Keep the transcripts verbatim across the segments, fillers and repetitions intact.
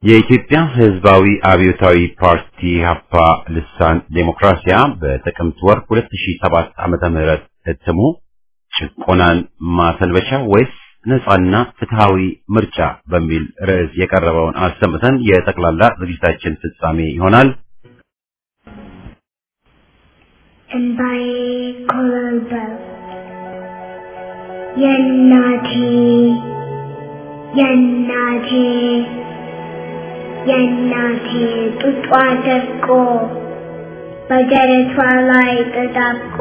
የኢትዮጵያ ሕዝባዊ አብዮታዊ ፓርቲ ኢህአፓ ልሳን ዴሞክራሲያ በጥቅምት ወር ሁለት ሺህ ሰባት ዓመተ ምህረት እትሙ ጭቆናን ማሰልበቻ ወይስ ነጻና ፍትሃዊ ምርጫ በሚል ርዕስ የቀረበውን አሰምተን የጠቅላላ ዝግጅታችን ፍጻሜ ይሆናል። እንባዬ ኮለልበ የናቴ የናቴ የናቴ ጡጧ ደርቆ በደረቷ ላይ ተጣብቆ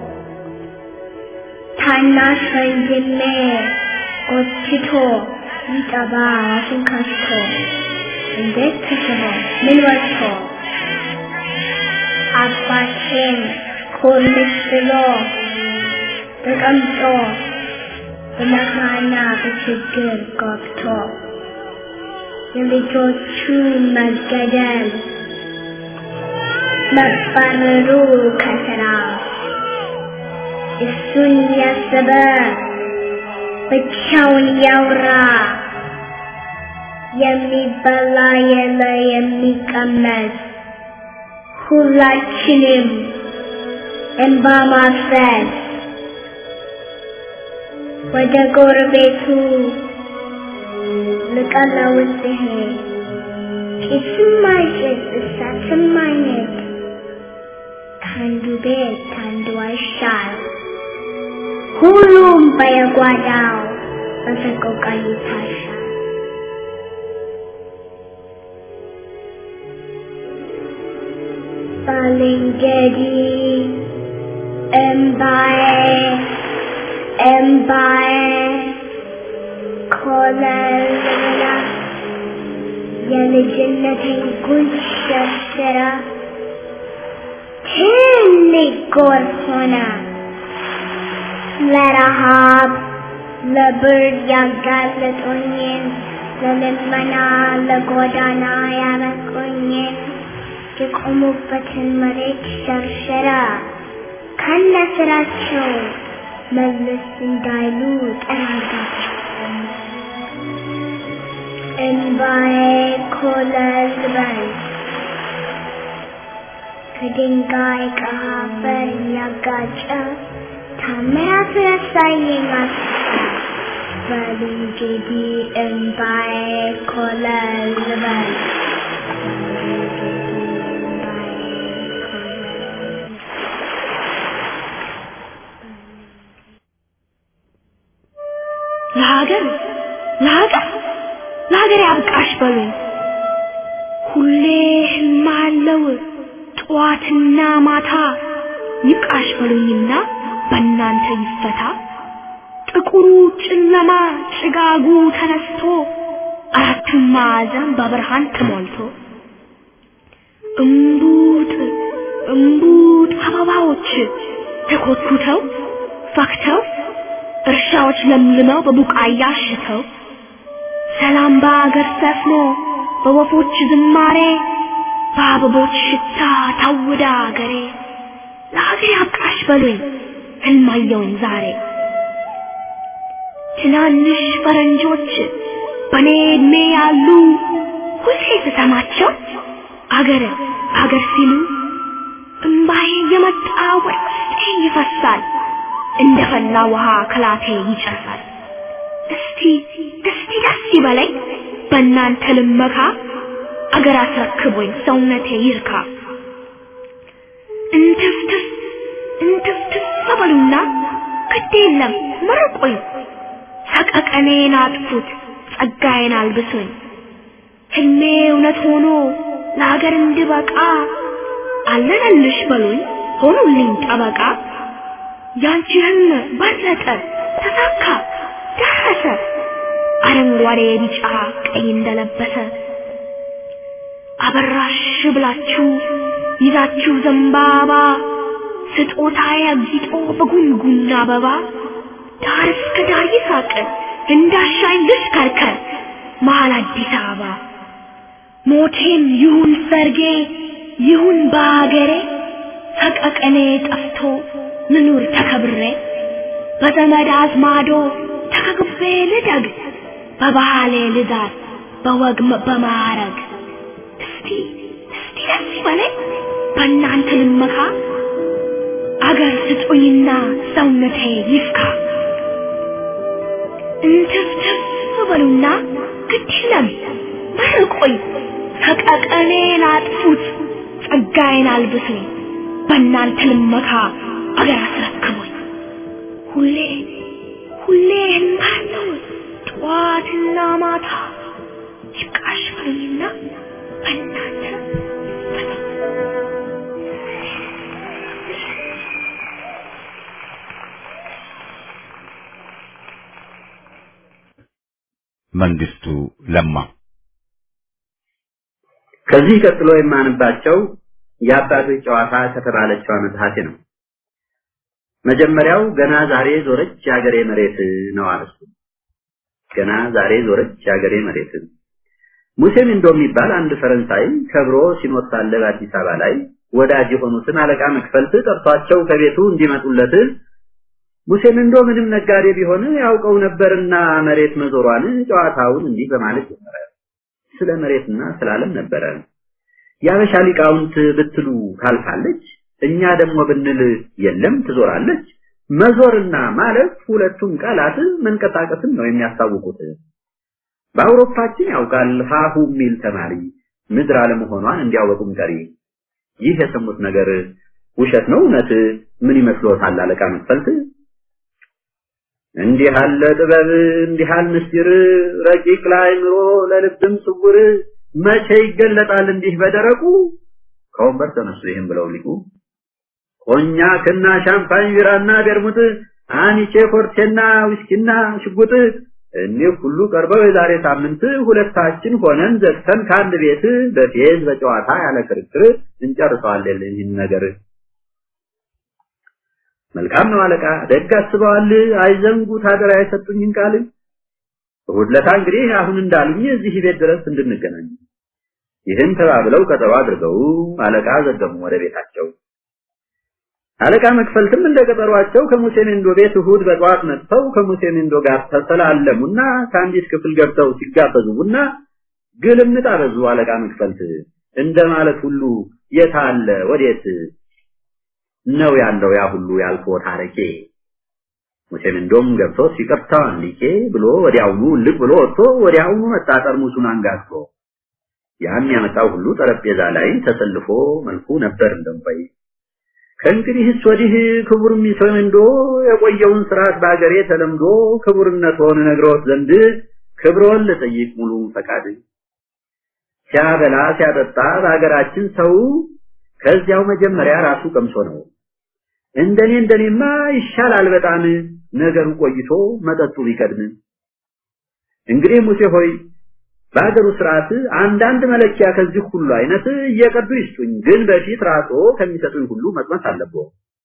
ታናሽ ወንድሜ ጎትቶ ይጠባ አፉን ከፍቶ እንዴት ተስቦ ምን ወጥቶ አባቴም ኮልስ ብሎ ተቀምጦ በመከራና በችግር ገብቶ የልጆቹ መገደል መባረሩ ከስራ እሱን ያሰበ ብቻውን ያውራ የሚበላ የለ የሚቀመስ ሁላችንም እንባ ማፍሰስ ወደ ጎረቤቱ ልቀለውስ ሲሄድ ጭስም አይጭስ እሳትም አይነድ ከአንዱ ቤት ከአንዱ አይሻል ሁሉም በየጓዳው በሰቆቃ ይታሻል። ባልንጀሪ እምባዬ እምባዬ ኮለልላ የልጅነቴን ጉድ ሸርሽራ ትልቅ ጎርፍ ሆነ ለረሃብ ለብርድ ያጋለጡኝን ለልመና ለጎዳና ያበቁኝን የቆሙበትን መሬት ሸርሸራ ከነስራቸው መለስ እንዳይሉ ጠራጋቸው። እንባዬ ኮለል በል ከድንጋይ ከአፈር ያጋጨ ታምራት ያሳየኝ አስታ በል እንግዲህ እንባዬ ኮለል በል ለሀገር ለሀገር ለሀገር ያብቃሽ በሉኝ ሁሌ ህልማለው ጧትና ማታ ይብቃሽ በሉኝና በእናንተ ይፈታ ጥቁሩ ጨለማ ጭጋጉ ተነስቶ አራቱም ማዕዘን በብርሃን ተሞልቶ እምቡጥ እምቡጥ አበባዎች ተኮትኩተው ፈክተው እርሻዎች ለምልመው በቡቃያ አሽተው ሰላም በአገር ሰፍኖ በወፎች ዝማሬ በአበቦች ሽታ ታውዳ አገሬ ለሀገር ያብቃሽ በሉኝ ህልማየውን ዛሬ ትናንሽ ፈረንጆች በኔ ዕድሜ ያሉ ሁሌ ስሰማቸው አገር አገር ሲሉ እምባዬ የመጣ ወጥቴ ይፈሳል እንደፈላ ውሃ ከላቴ ይጨሳል። እስቲ እስቲ ደስ ይበለኝ በእናንተ ልመካ አገር አስረክቦኝ ሰውነቴ ይርካ እንትፍትፍ እንትፍትፍ በሉና ግድ የለም መርቆኝ ሰቀቀኔን አጥፉት ጸጋዬን አልብሱኝ ህልሜ እውነት ሆኖ ለሀገር እንድበቃ አለነልሽ በሉኝ ሆኑልኝ ጠበቃ ያንቺ ህልም በለጠ ተሳካ ደረሰ አረንጓዴ ቢጫ ቀይ እንደለበሰ አበራሽ ብላችሁ ይዛችሁ ዘንባባ ስጦታዬ አጊጦ በጉንጉን አበባ ዳር እስከ ዳር ይሳቅ እንዳሻኝ ልሽከርከር መሀል አዲስ አበባ ሞቴም ይሁን ሰርጌ ይሁን ባገሬ ሰቀቀኔ ጠፍቶ ምኑር ተከብሬ በዘመድ አዝማዶ ተከግቤ ልደግ በባህሌ ልዳር በወግ በማረግ እስቲ እስቲ ለሲበለኝ በእናንተ ልመካ አገር ስጡኝና ሰውነቴ ይፍካ እንትፍትፍ በሉና ግድለም መርቆይ ተቀቀኔን አጥፉት ጸጋዬን አልብሱኝ በእናንተ ልመካ አገር አስረክቡኝ ሁሌ ሁሌ እንዳለው ጧትና ማታ ይብቃሽ በሉኝና በእናንተ መንግስቱ ለማ ከዚህ ቀጥሎ የማንባቸው የአባቶች ጨዋታ ከተባለችው መጽሐፌ ነው። መጀመሪያው ገና ዛሬ ዞረች ያገሬ መሬት ነው አለሱ። ገና ዛሬ ዞረች ያገሬ መሬት ሙሴም እንደሚባል አንድ ፈረንሳይ ከብሮ ሲኖር ሳለ በአዲስ አበባ ላይ ወዳጅ የሆኑትን አለቃ መክፈልት ጠርቷቸው ከቤቱ እንዲመጡለት ሙሴም እንደው ምንም ነጋዴ ቢሆን ያውቀው ነበርና መሬት መዞሯን ጨዋታውን እንዲህ በማለት ጀመረ። ስለ መሬትና ስለ ዓለም ነበረ። ያበሻ ሊቃውንት ብትሉ ታልፋለች፣ እኛ ደግሞ ብንል የለም ትዞራለች። መዞርና ማለት ሁለቱም ቃላት መንቀሳቀስን ነው የሚያስታውቁት። በአውሮፓችን ያውቃል ሃሁ ሚል ተማሪ ምድር አለመሆኗን እንዲያወቁም ቀሪ። ይህ የሰሙት ነገር ውሸት ነው እውነት ምን ይመስሎታል አለቃ መክፈልት? እንዲህ ያለ ጥበብ እንዲህ ያለ ምስጢር ረቂቅ ለአእምሮ ለልብም ስውር መቼ ይገለጣል እንዲህ በደረቁ? ከወንበር ተነሱ ይሄን ብለው ሊቁ ኮኛክና ሻምፓኝ ቢራና በርሙት አንቺ ኮርቴና ዊስኪና ሽጉጥ እኒህ ሁሉ ቀርበው የዛሬ ሳምንት ሁለታችን ሆነን ዘግተን ካንድ ቤት በፌዝ በጨዋታ ያለ ክርክር እንጨርሰዋለን ይህን ነገር። መልካም ነው አለቃ ደግ አስበዋል አይዘንጉ ታደራ የሰጡኝን ቃል እሁድ ለታ እንግዲህ አሁን እንዳሉኝ እዚህ ቤት ድረስ እንድንገናኝ ይህን ተባብለው ቀጠሮ አድርገው አለቃ ዘገሙ ወደ ቤታቸው። አለቃ መክፈልትም እንደቀጠሯቸው ከሙሴኔንዶ ቤት እሁድ በጧት መጥተው ከሙሴኔንዶ ጋር ተሰላለሙና ከአንዲት ክፍል ገብተው ሲጋበዙና ግልምጥ አበዙ። አለቃ መክፈልት እንደማለት ሁሉ የታለ ወዴት ነው ያለው ያ ሁሉ ያልፎ ታሪኬ? ሙሴኔንዶም ገብቶ ሲቀርታ አንዲኬ ብሎ ወዲያውኑ ልቅ ብሎ ወጥቶ ወዲያውኑ መጣጠር ሙሱን አንጋግቶ ያን ያመጣው ሁሉ ጠረጴዛ ላይ ተሰልፎ መልኩ ነበር እንደምባይ። ከእንግዲህስ ወዲህ ክቡር ሙሴኔንዶ የቆየውን ስርዓት ባገሬ ተለምዶ ክቡርነት ሆነ ነግሮት ዘንድ ክብሮን ለጠይቅ ሙሉ ፈቃድ ሲያበላ ሲያጠጣ ባገራችን ሰው ከዚያው መጀመሪያ ራሱ ቀምሶ ነው። እንደኔ እንደኔማ ይሻላል በጣም ነገሩ ቆይቶ መጠጡ ቢቀድም። እንግዲህ ሙሴ ሆይ ባገሩ ስርዓት አንዳንድ መለኪያ ከዚህ ሁሉ አይነት እየቀዱ ይስጡኝ፣ ግን በፊት ራሶ ከሚሰጡኝ ሁሉ መጥመት አለበው።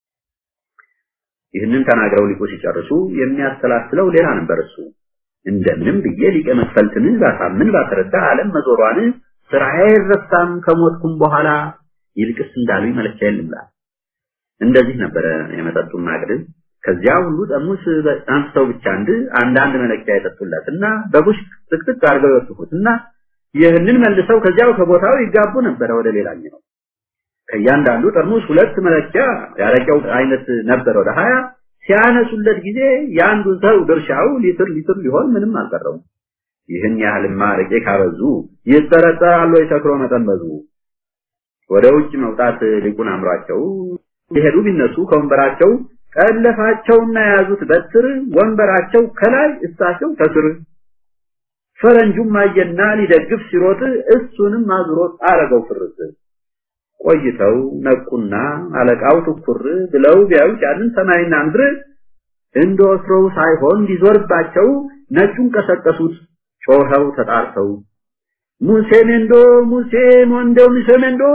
ይህንን ተናግረው ሊቆ ሲጨርሱ የሚያስተላስለው ሌላ ነበር። እሱ እንደምንም ብዬ ሊቀ መክፈልትን ባሳምን ባተረዳ ዓለም መዞሯን ስራዬ ረሳም ከሞትኩም በኋላ ይልቅስ እንዳሉ መለኪያ የለምላ። እንደዚህ ነበር የመጠጡን ማቅድ። ከዚያ ሁሉ ጠሙስ አንስተው ብቻ አንድ አንዳንድ መለኪያ የጠጡለትና በቡሽ ጥቅጥቅ አድርገው ይወጡትና ይህንን መልሰው ከዚያው ከቦታው ይጋቡ ነበር ወደ ሌላኛው። ከያንዳንዱ ጠርሙስ ሁለት መለኪያ ያረቀው አይነት ነበር ወደ ሃያ ሲያነሱለት ጊዜ ያንዱ ሰው ድርሻው ሊትር ሊትር ሊሆን ምንም አልቀረው። ይህን ያህል ማረቄ ካበዙ ይተረጣሉ የተክሮ መጠን በዙ። ወደ ውጭ መውጣት ሊቁን አምራቸው ይሄዱ ቢነሱ ከወንበራቸው ቀለፋቸውና ያዙት በትር ወንበራቸው ከላይ እሳቸው ከስር። ፈረንጁም አየና ሊደግፍ ሲሮጥ እሱንም አዝሮት አረገው ፍርጥ። ቆይተው ነቁና አለቃው ትኩር ብለው ቢያዩ ያንን ሰማይና ምድር እንደወትሮው ሳይሆን ሊዞርባቸው ነጩን ቀሰቀሱት ጮኸው ተጣርተው ሙሴኔንዶ ሙሴ ሞንዶ ሙሴኔንዶ።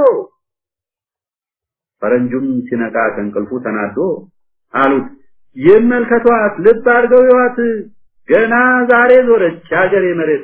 ፈረንጁም ሲነቃ ከእንቅልፉ ተናዶ አሉት ይመልከቷት ልብ አድርገው ይዋት ገና ዛሬ ዞረች ያገሬ መሬት።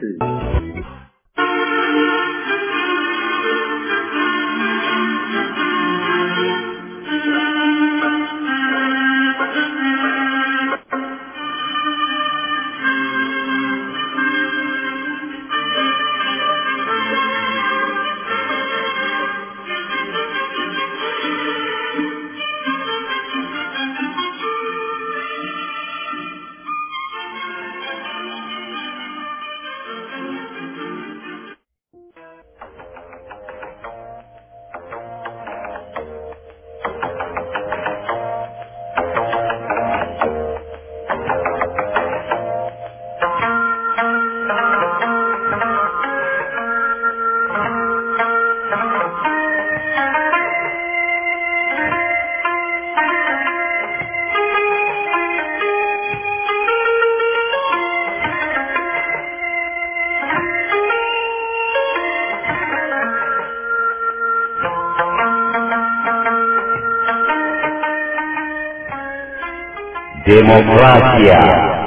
ዴሞክራሲያ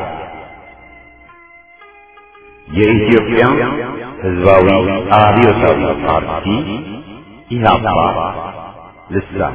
የኢትዮጵያ ሕዝባዊ አብዮታዊ ፓርቲ ኢህአፓ ልሳን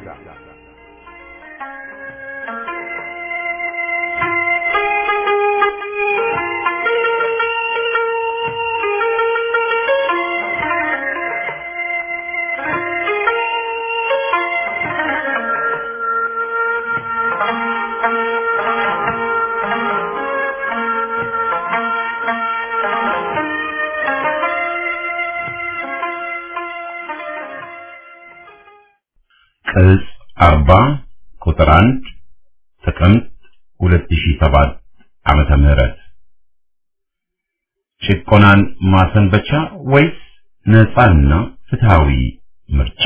ቅጽ አርባ ቁጥር አንድ ጥቅምት ሁለት ሺህ ሰባት ዓመተ ምህረት ጭቆናን ማሰንበቻ ወይስ ነፃና ፍትሃዊ ምርጫ?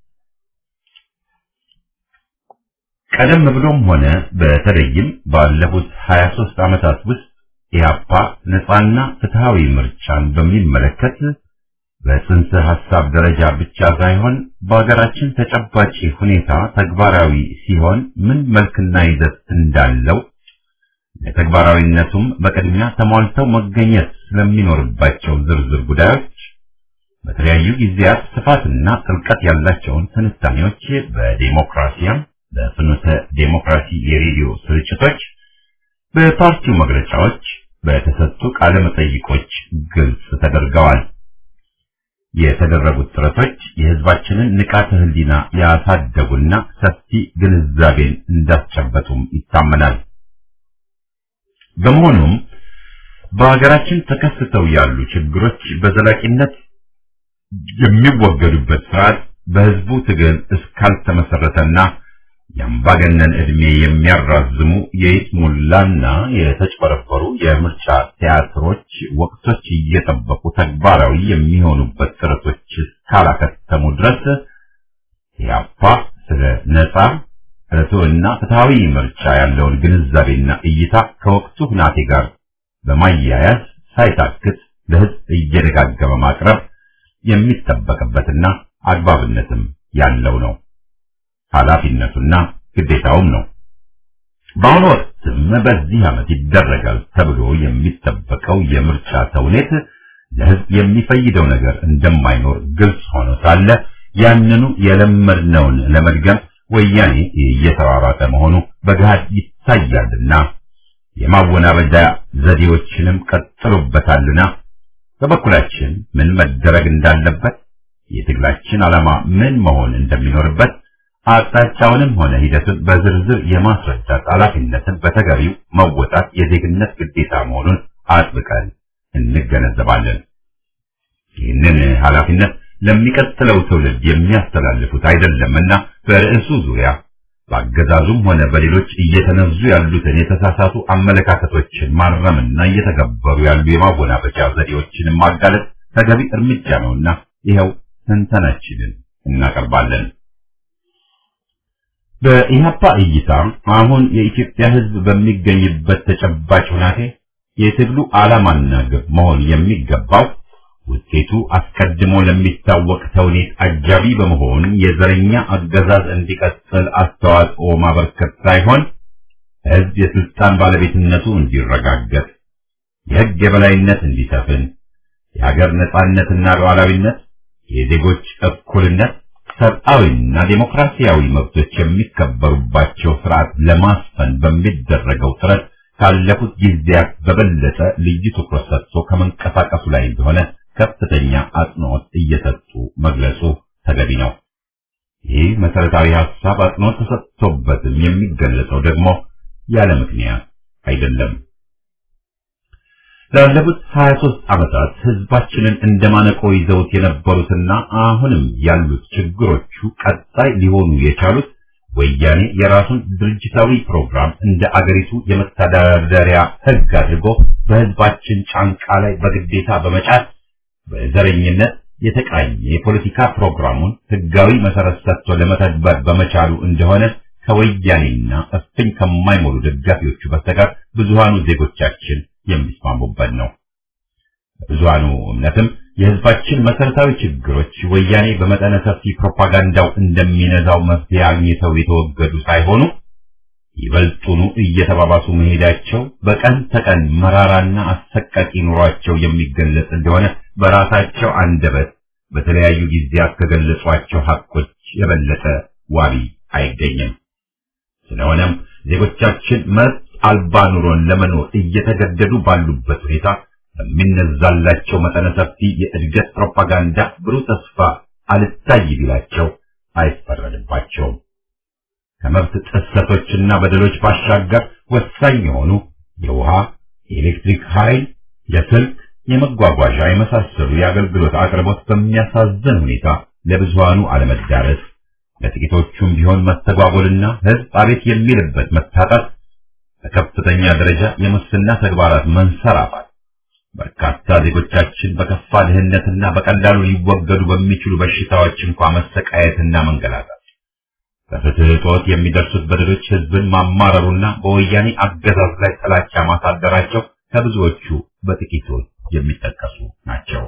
ቀደም ብሎም ሆነ በተለይም ባለፉት ሀያ ሦስት ዓመታት ውስጥ ኢህአፓ ነፃና ፍትሃዊ ምርጫን በሚመለከት በጽንሰ ሐሳብ ደረጃ ብቻ ሳይሆን በአገራችን ተጨባጭ ሁኔታ ተግባራዊ ሲሆን ምን መልክና ይዘት እንዳለው ለተግባራዊነቱም በቅድሚያ ተሟልተው መገኘት ስለሚኖርባቸው ዝርዝር ጉዳዮች በተለያዩ ጊዜያት ስፋትና ጥልቀት ያላቸውን ትንታኔዎች በዴሞክራሲያ በፍኖተ ዴሞክራሲ የሬዲዮ ስርጭቶች በፓርቲው መግለጫዎች በተሰጡ ቃለ መጠይቆች ግልጽ ተደርገዋል። የተደረጉት ጥረቶች የህዝባችንን ንቃተ ህሊና ያሳደጉና ሰፊ ግንዛቤን እንዳስጨበጡም ይታመናል። በመሆኑም በሀገራችን ተከስተው ያሉ ችግሮች በዘላቂነት የሚወገዱበት ስርዓት በህዝቡ ትግል እስካልተመሰረተና የአምባገነን ዕድሜ የሚያራዝሙ የይስሙላና የተጭበረበሩ የምርጫ ቲያትሮች ወቅቶች እየጠበቁ ተግባራዊ የሚሆኑበት ጥረቶች እስካላከተሙ ድረስ ኢህአፓ ስለ ነፃ ርቱዕና ፍትሃዊ ምርጫ ያለውን ግንዛቤና እይታ ከወቅቱ ሁናቴ ጋር በማያያዝ ሳይታክት ለህዝብ እየደጋገመ ማቅረብ የሚጠበቅበትና አግባብነትም ያለው ነው። ኃላፊነቱና ግዴታውም ነው። በአሁኑ ወቅትም በዚህ ዓመት ይደረጋል ተብሎ የሚጠበቀው የምርጫ ተውኔት ለህዝብ የሚፈይደው ነገር እንደማይኖር ግልጽ ሆኖ ሳለ ያንኑ የለመድነውን ለመድገም ወያኔ እየተሯሯጠ መሆኑ በገሃድ ይታያልና የማወናበጃ ዘዴዎችንም ቀጥሎበታልና በበኩላችን ምን መደረግ እንዳለበት የትግላችን ዓላማ ምን መሆን እንደሚኖርበት አቅጣጫውንም ሆነ ሂደቱን በዝርዝር የማስረዳት ኃላፊነትን በተገቢው መወጣት የዜግነት ግዴታ መሆኑን አጥብቀን እንገነዘባለን። ይህንን ኃላፊነት ለሚቀጥለው ትውልድ የሚያስተላልፉት አይደለምና በርዕሱ ዙሪያ በአገዛዙም ሆነ በሌሎች እየተነዙ ያሉትን የተሳሳቱ አመለካከቶችን ማረምና እየተገበሩ ያሉ የማወናበጃ ዘዴዎችን ማጋለጥ ተገቢ እርምጃ ነውና ይኸው ትንተናችንን እናቀርባለን። በኢህአፓ እይታ አሁን የኢትዮጵያ ሕዝብ በሚገኝበት ተጨባጭ ሁኔታ የትግሉ ዓላማና ግብ መሆን የሚገባው ውጤቱ አስቀድሞ ለሚታወቅ ተውኔት አጃቢ በመሆን የዘረኛ አገዛዝ እንዲቀጥል አስተዋጽኦ ማበርከት ሳይሆን ሕዝብ የስልጣን ባለቤትነቱ እንዲረጋገጥ፣ የሕግ የበላይነት እንዲሰፍን፣ የሀገር ነጻነትና ሉዓላዊነት፣ የዜጎች እኩልነት፣ ሰብአዊና ዴሞክራሲያዊ መብቶች የሚከበሩባቸው ስርዓት ለማስፈን በሚደረገው ጥረት ካለፉት ጊዜያት በበለጠ ልዩ ትኩረት ሰጥቶ ከመንቀሳቀሱ ላይ እንደሆነ ከፍተኛ አጽንኦት እየሰጡ መግለጹ ተገቢ ነው። ይህ መሰረታዊ ሐሳብ አጽንኦት ተሰጥቶበትም የሚገለጸው ደግሞ ያለ ምክንያት አይደለም። ላለፉት ሀያ ሦስት ዓመታት ህዝባችንን እንደማነቆ ይዘውት የነበሩትና አሁንም ያሉት ችግሮቹ ቀጣይ ሊሆኑ የቻሉት ወያኔ የራሱን ድርጅታዊ ፕሮግራም እንደ አገሪቱ የመተዳደሪያ ህግ አድርጎ በህዝባችን ጫንቃ ላይ በግዴታ በመጫን በዘረኝነት የተቃኘ የፖለቲካ ፕሮግራሙን ህጋዊ መሰረት ሰጥቶ ለመተግበር በመቻሉ እንደሆነ ከወያኔና እፍኝ ከማይሞሉ ደጋፊዎቹ በስተቀር ብዙሃኑ ዜጎቻችን የሚስማሙበት ነው። ብዙሃኑ እምነትም የህዝባችን መሰረታዊ ችግሮች ወያኔ በመጠነ ሰፊ ፕሮፓጋንዳው እንደሚነዛው መፍትሄ አግኝተው የተወገዱ ሳይሆኑ ይበልጡኑ እየተባባሱ መሄዳቸው በቀን ተቀን መራራና አሰቃቂ ኑሯቸው የሚገለጽ እንደሆነ በራሳቸው አንደበት በተለያዩ ጊዜያት ከገለጿቸው ሐቆች የበለጠ ዋቢ አይገኝም። ስለሆነም ዜጎቻችን መብት አልባ ኑሮን ለመኖር እየተገደዱ ባሉበት ሁኔታ በሚነዛላቸው መጠነ ሰፊ የእድገት ፕሮፓጋንዳ ብሩህ ተስፋ አልታይ ቢላቸው አይፈረድባቸውም። ከመብት ጥሰቶችና በደሎች ባሻገር ወሳኝ የሆኑ የውሃ፣ የኤሌክትሪክ ኃይል፣ የስልክ፣ የመጓጓዣ የመሳሰሉ የአገልግሎት አቅርቦት በሚያሳዝን ሁኔታ ለብዙሃኑ አለመዳረስ፣ ለጥቂቶቹም ቢሆን መስተጓጎልና ሕዝብ አቤት የሚልበት መታጣት፣ በከፍተኛ ደረጃ የሙስና ተግባራት መንሰራፋት፣ በርካታ ዜጎቻችን በከፋ ድህነትና በቀላሉ ሊወገዱ በሚችሉ በሽታዎች እንኳን መሰቃየትና መንገላታት፣ በፍትህ እጦት የሚደርሱት በደሎች ሕዝብን ማማረሩና በወያኔ አገዛዝ ላይ ጥላቻ ማሳደራቸው ከብዙዎቹ በጥቂቱ የሚጠቀሱ ናቸው።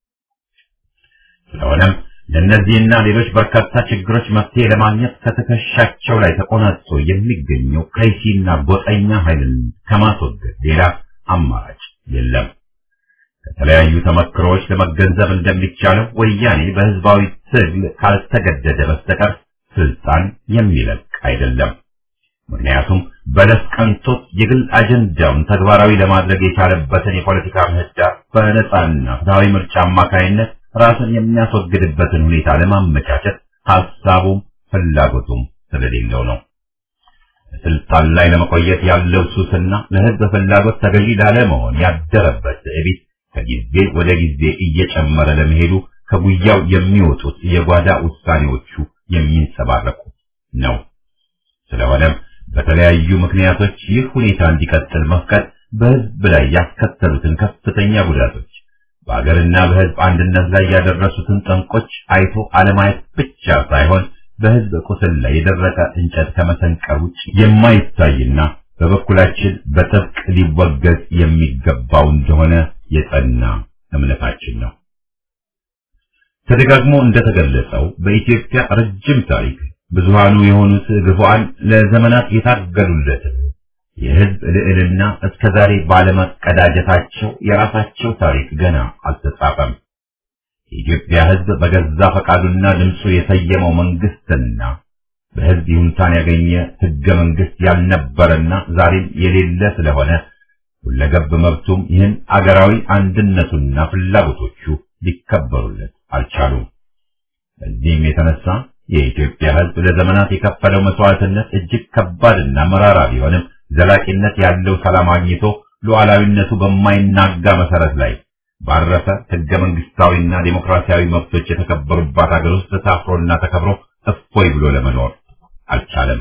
ስለሆነም ለእነዚህና ሌሎች በርካታ ችግሮች መፍትሄ ለማግኘት ከትከሻቸው ላይ ተቆናጦ የሚገኘው ከይሲና ጎጠኛ ኃይልን ከማስወገድ ሌላ አማራጭ የለም። ከተለያዩ ተመክሮዎች ለመገንዘብ እንደሚቻለው ወያኔ በህዝባዊ ትግል ካልተገደደ በስተቀር ስልጣን የሚለቅ አይደለም። ምክንያቱም በለስ ቀንቶት የግል አጀንዳውን ተግባራዊ ለማድረግ የቻለበትን የፖለቲካ ምህዳር በነጻና ፍትሃዊ ምርጫ አማካይነት ራስን የሚያስወግድበትን ሁኔታ ለማመቻቸት ሐሳቡም ፍላጎቱም ስለሌለው ነው። ስልጣን ላይ ለመቆየት ያለው ሱስና ለህዝብ ፍላጎት ተገዢ ላለመሆን ያደረበት ትዕቢት ከጊዜ ወደ ጊዜ እየጨመረ ለመሄዱ ከጉያው የሚወጡት የጓዳ ውሳኔዎቹ የሚንጸባረቁ ነው። ስለሆነም በተለያዩ ምክንያቶች ይህ ሁኔታ እንዲቀጥል መፍቀድ በህዝብ ላይ ያስከተሉትን ከፍተኛ ጉዳቶች በአገርና በህዝብ አንድነት ላይ ያደረሱትን ጠንቆች አይቶ አለማየት ብቻ ሳይሆን በህዝብ ቁስል ላይ የደረቀ እንጨት ከመሰንቀር ውጭ የማይታይና በበኩላችን በጥብቅ ሊወገዝ የሚገባው እንደሆነ የጸና እምነታችን ነው። ተደጋግሞ እንደተገለጸው በኢትዮጵያ ረጅም ታሪክ ብዙሃኑ የሆኑት ግፉዓን ለዘመናት የታገሉለት የህዝብ ልዕልና እስከዛሬ ባለመቀዳጀታቸው የራሳቸው ታሪክ ገና አልተጻፈም። የኢትዮጵያ ህዝብ በገዛ ፈቃዱና ድምፁ የሰየመው መንግስትና በህዝብ ይሁንታን ያገኘ ህገ መንግስት ያልነበረና ዛሬም የሌለ ስለሆነ ሁለገብ መብቱም ይህን አገራዊ አንድነቱና ፍላጎቶቹ ሊከበሩለት አልቻሉም። በዚህም የተነሳ የኢትዮጵያ ህዝብ ለዘመናት የከፈለው መስዋዕትነት እጅግ ከባድና መራራ ቢሆንም ዘላቂነት ያለው ሰላም አግኝቶ ሉዓላዊነቱ በማይናጋ መሰረት ላይ ባረፈ ህገ መንግስታዊና ዴሞክራሲያዊ መብቶች የተከበሩባት ሀገር ውስጥ ታፍሮና ተከብሮ እፎይ ብሎ ለመኖር አልቻለም።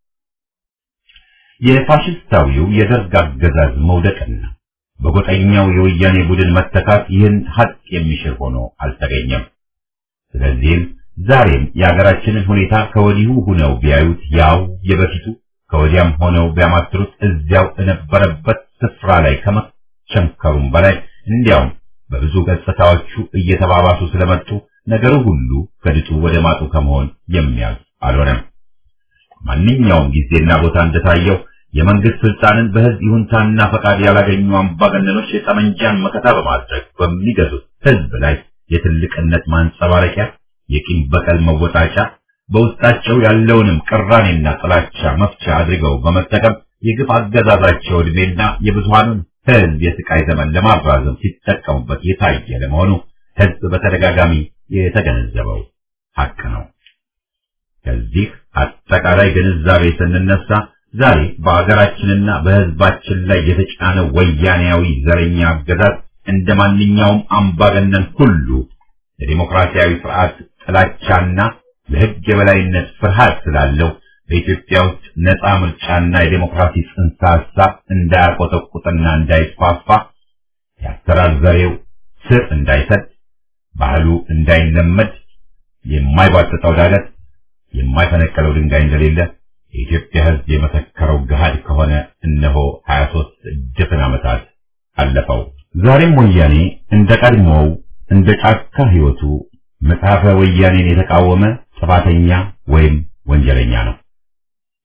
የፋሽስታዊው የደርግ አገዛዝ መውደቅና በጎጠኛው የወያኔ ቡድን መተካት ይህን ሀቅ የሚሽር ሆኖ አልተገኘም። ስለዚህም ዛሬም የሀገራችንን ሁኔታ ከወዲሁ ሆነው ቢያዩት ያው የበፊቱ ከወዲያም ሆነው ቢያማትሩት እዚያው የነበረበት ስፍራ ላይ ከመቸንከሩም በላይ እንዲያውም በብዙ ገጽታዎቹ እየተባባሱ ስለመጡ ነገሩ ሁሉ ከድጡ ወደ ማጡ ከመሆን የሚያልፍ አልሆነም። ማንኛውም ጊዜና ቦታ እንደታየው የመንግስት ስልጣንን በህዝብ ይሁንታና ፈቃድ ያላገኙ አምባገነኖች የጠመንጃን መከታ በማድረግ በሚገዙት ህዝብ ላይ የትልቅነት ማንጸባረቂያ፣ የቂም በቀል መወጣጫ፣ በውስጣቸው ያለውንም ቅራኔና ጥላቻ መፍቻ አድርገው በመጠቀም የግፍ አገዛዛቸው ዕድሜና የብዙሃኑን ህዝብ የስቃይ ዘመን ለማራዘም ሲጠቀሙበት የታየ ለመሆኑ ህዝብ በተደጋጋሚ የተገነዘበው ሀቅ ነው። ከዚህ አጠቃላይ ግንዛቤ ስንነሳ ዛሬ በአገራችንና በህዝባችን ላይ የተጫነው ወያኔያዊ ዘረኛ አገዛዝ እንደ ማንኛውም አምባገነን ሁሉ ለዲሞክራሲያዊ ስርዓት ጥላቻና ለህግ የበላይነት ፍርሃት ስላለው በኢትዮጵያ ውስጥ ነፃ ምርጫና የዲሞክራሲ ጽንሰ ሐሳብ እንዳያቆጠቁጥና እንዳይስፋፋ የአሰራር ዘሬው ስር እንዳይሰድ ባህሉ እንዳይለመድ የማይባጥጠው ዳገት የማይፈነቀለው ድንጋይ እንደሌለ የኢትዮጵያ ህዝብ የመሰከረው ገሃድ ከሆነ እነሆ ሀያ ሦስት ድፍን ዓመታት አለፈው። ዛሬም ወያኔ እንደ ቀድሞው እንደ ጫካ ህይወቱ መጽሐፈ ወያኔን የተቃወመ ጥፋተኛ ወይም ወንጀለኛ ነው።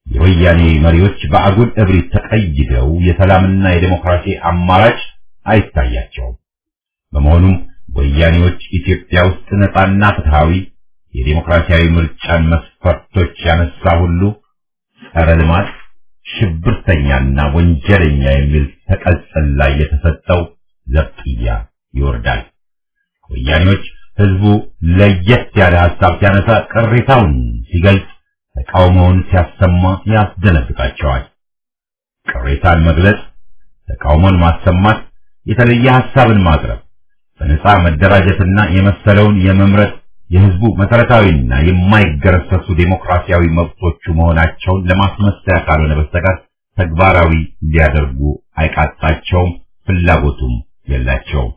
የወያኔ መሪዎች በአጉል እብሪት ተቀይደው የሰላምና የዲሞክራሲ አማራጭ አይታያቸውም። በመሆኑም ወያኔዎች ኢትዮጵያ ውስጥ ነጻና ፍትሃዊ የዲሞክራሲያዊ ምርጫን መስፈርቶች ያነሳ ሁሉ ጸረ ልማት፣ ሽብርተኛና ወንጀለኛ የሚል ተቀጽላ የተሰጠው ዘብጥያ ይወርዳል። ወያኔዎች ህዝቡ ለየት ያለ ሐሳብ ሲያነሳ ቅሬታውን ሲገልጽ ተቃውሞውን ሲያሰማ ያስደነግጣቸዋል። ቅሬታን መግለጽ፣ ተቃውሞን ማሰማት፣ የተለየ ሐሳብን ማቅረብ፣ በነጻ መደራጀትና የመሰለውን የመምረጥ የህዝቡ መሰረታዊና የማይገረሰሱ ዴሞክራሲያዊ መብቶቹ መሆናቸውን ለማስመሰያ ካልሆነ በስተቀር ተግባራዊ ሊያደርጉ አይቃጣቸውም፣ ፍላጎቱም የላቸውም።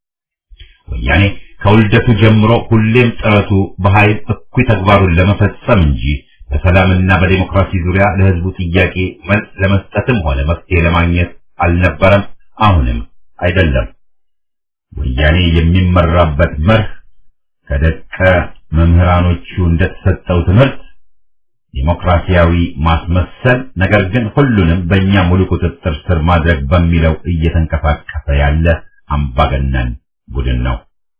ወያኔ ከውልደቱ ጀምሮ ሁሌም ጥረቱ በኃይል እኩይ ተግባሩን ለመፈጸም እንጂ በሰላምና በዲሞክራሲ ዙሪያ ለህዝቡ ጥያቄ መልስ ለመስጠትም ሆነ መፍትሄ ለማግኘት አልነበረም፣ አሁንም አይደለም። ወያኔ የሚመራበት መርህ ከደቀ መምህራኖቹ እንደተሰጠው ትምህርት ዲሞክራሲያዊ ማስመሰል፣ ነገር ግን ሁሉንም በእኛ ሙሉ ቁጥጥር ስር ማድረግ በሚለው እየተንቀሳቀሰ ያለ አምባገነን ቡድን ነው።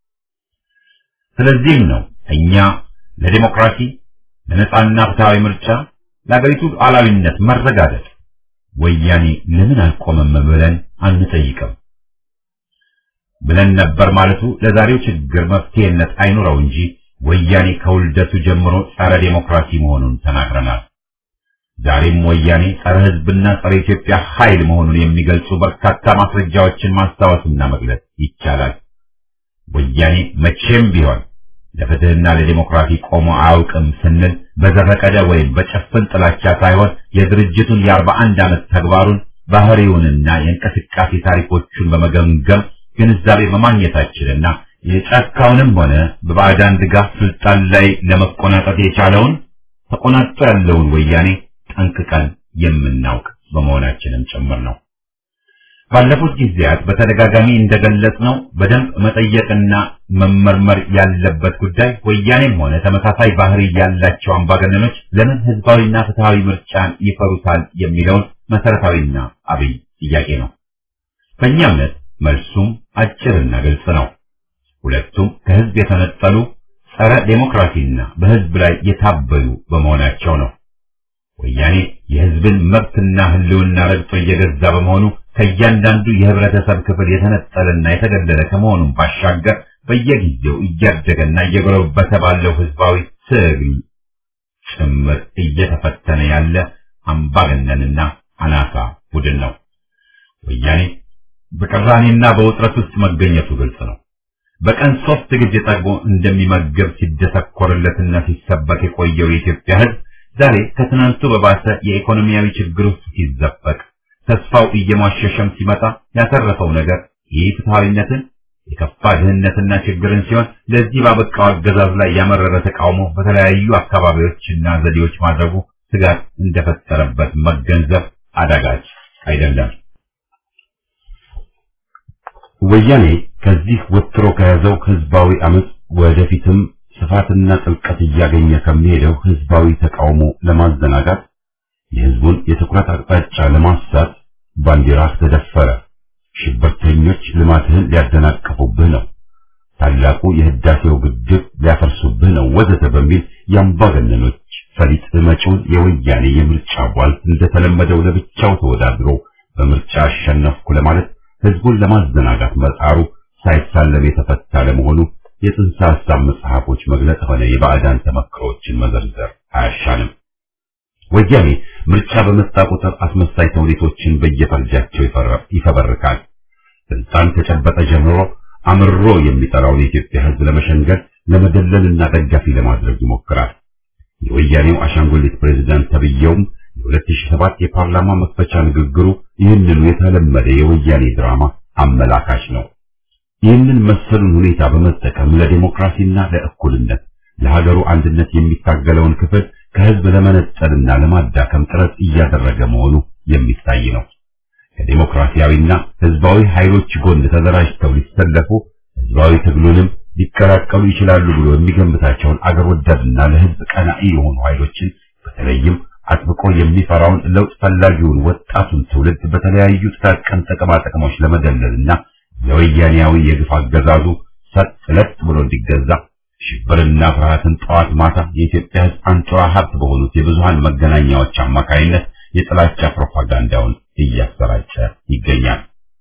ስለዚህም ነው እኛ ለዲሞክራሲ፣ ለነጻና ፍትሃዊ ምርጫ፣ ለአገሪቱ ሉዓላዊነት መረጋገጥ ወያኔ ለምን አልቆመም ብለን አንጠይቅም። ብለን ነበር ማለቱ ለዛሬው ችግር መፍትሄነት አይኖረው እንጂ ወያኔ ከውልደቱ ጀምሮ ጸረ ዲሞክራሲ መሆኑን ተናግረናል። ዛሬም ወያኔ ጸረ ህዝብና ጸረ ኢትዮጵያ ኃይል መሆኑን የሚገልጹ በርካታ ማስረጃዎችን ማስታወስና መግለጽ ይቻላል። ወያኔ መቼም ቢሆን ለፍትህና ለዲሞክራሲ ቆሞ አያውቅም ስንል በዘፈቀደ ወይም በጭፍን ጥላቻ ሳይሆን የድርጅቱን የአርባ አንድ ዓመት ተግባሩን ባህሪውንና የእንቅስቃሴ ታሪኮቹን በመገምገም ግንዛቤ በማግኘታችንና የጫካውንም ሆነ በባዕዳን ድጋፍ ስልጣን ላይ ለመቆናጠጥ የቻለውን ተቆናጦ ያለውን ወያኔ ጠንቅቀን የምናውቅ በመሆናችንም ጭምር ነው። ባለፉት ጊዜያት በተደጋጋሚ እንደገለጽነው በደንብ መጠየቅና መመርመር ያለበት ጉዳይ ወያኔም ሆነ ተመሳሳይ ባህሪ ያላቸው አምባገነኖች ለምን ህዝባዊና ፍትሃዊ ምርጫን ይፈሩታል የሚለውን መሰረታዊና አብይ ጥያቄ ነው። በእኛ እምነት መልሱም አጭርና ግልጽ ነው። ሁለቱም ከህዝብ የተነጠሉ ጸረ ዴሞክራሲና በህዝብ ላይ የታበዩ በመሆናቸው ነው። ወያኔ የህዝብን መብትና ህልውና ረግጦ እየገዛ በመሆኑ ከእያንዳንዱ የህብረተሰብ ክፍል የተነጠለና የተገለለ ከመሆኑም ባሻገር በየጊዜው እያደገና እየጎለበተ ባለው ህዝባዊ ትግል ጭምር እየተፈተነ ያለ አምባገነንና አናሳ ቡድን ነው። ወያኔ በቅራኔና በውጥረት ውስጥ መገኘቱ ግልጽ ነው። በቀን ሶስት ጊዜ ጠግቦ እንደሚመገብ ሲደሰኮርለትና ሲሰበክ የቆየው የኢትዮጵያ ህዝብ ዛሬ ከትናንቱ በባሰ የኢኮኖሚያዊ ችግር ውስጥ ሲዘፈቅ ተስፋው እየሟሸሸም ሲመጣ ያተረፈው ነገር የፍትሃዊነትን፣ የከፋ ድህነትና ችግርን ሲሆን ለዚህ ባበቃው አገዛዝ ላይ ያመረረ ተቃውሞ በተለያዩ አካባቢዎችና ዘዴዎች ማድረጉ ስጋት እንደፈጠረበት መገንዘብ አዳጋች አይደለም። ወያኔ ከዚህ ወጥሮ ከያዘው ህዝባዊ አመጽ ወደፊትም ስፋትና ጥልቀት እያገኘ ከሚሄደው ህዝባዊ ተቃውሞ ለማዘናጋት የህዝቡን የትኩረት አቅጣጫ ለማሳት ባንዲራህ ተደፈረ፣ ሽብርተኞች ልማትህን ሊያደናቅፉብህ ነው፣ ታላቁ የህዳሴው ግድብ ሊያፈርሱብህ ነው ወዘተ በሚል የአምባገነኖች ፈሊጥ መጪውን የወያኔ የምርጫ ቧልት እንደተለመደው ለብቻው ተወዳድሮ በምርጫ አሸነፍኩ ለማለት ህዝቡን ለማዘናጋት መጣሩ ሳይሳለም የተፈታ ለመሆኑ የጽንሰ ሐሳብ መጽሐፎች መግለጽ ሆነ የባዕዳን ተመክሮችን መዘርዘር አያሻንም። ወያኔ ምርጫ በመጣ ቁጥር አስመሳይ ተውኔቶችን በየፈርጃቸው ይፈበርካል። ስልጣን ከጨበጠ ጀምሮ አምሮ የሚጠራውን የኢትዮጵያ ህዝብ ለመሸንገል፣ ለመደለልና ደጋፊ ለማድረግ ይሞክራል። የወያኔው አሻንጉሊት ፕሬዝዳንት ተብየውም የሁለት ሺህ ሰባት የፓርላማ መክፈቻ ንግግሩ ይህንኑ የተለመደ የወያኔ ድራማ አመላካች ነው። ይህንን መሰሉን ሁኔታ በመጠቀም ለዲሞክራሲና ለእኩልነት ለሀገሩ አንድነት የሚታገለውን ክፍል ከህዝብ ለመነጠልና ለማዳከም ጥረት እያደረገ መሆኑ የሚታይ ነው። ከዲሞክራሲያዊና ህዝባዊ ኃይሎች ጎን ተደራጅተው ሊሰለፉ ህዝባዊ ትግሉንም ሊቀላቀሉ ይችላሉ ብሎ የሚገምታቸውን አገር ወዳድና ለህዝብ ቀናኢ የሆኑ ኃይሎችን በተለይም አጥብቆ የሚፈራውን ለውጥ ፈላጊውን ወጣቱን ትውልድ በተለያዩ ጥቃቅን ጥቅማ ጥቅሞች ለመደለልና ለወያኔያዊ የግፍ አገዛዙ ሰጥ ለጥ ብሎ እንዲገዛ ሽብርና ፍርሃትን ጠዋት ማታ የኢትዮጵያ ሕዝብ አንጡራ ሀብት በሆኑት የብዙሃን መገናኛዎች አማካይነት የጥላቻ ፕሮፓጋንዳውን እያሰራጨ ይገኛል።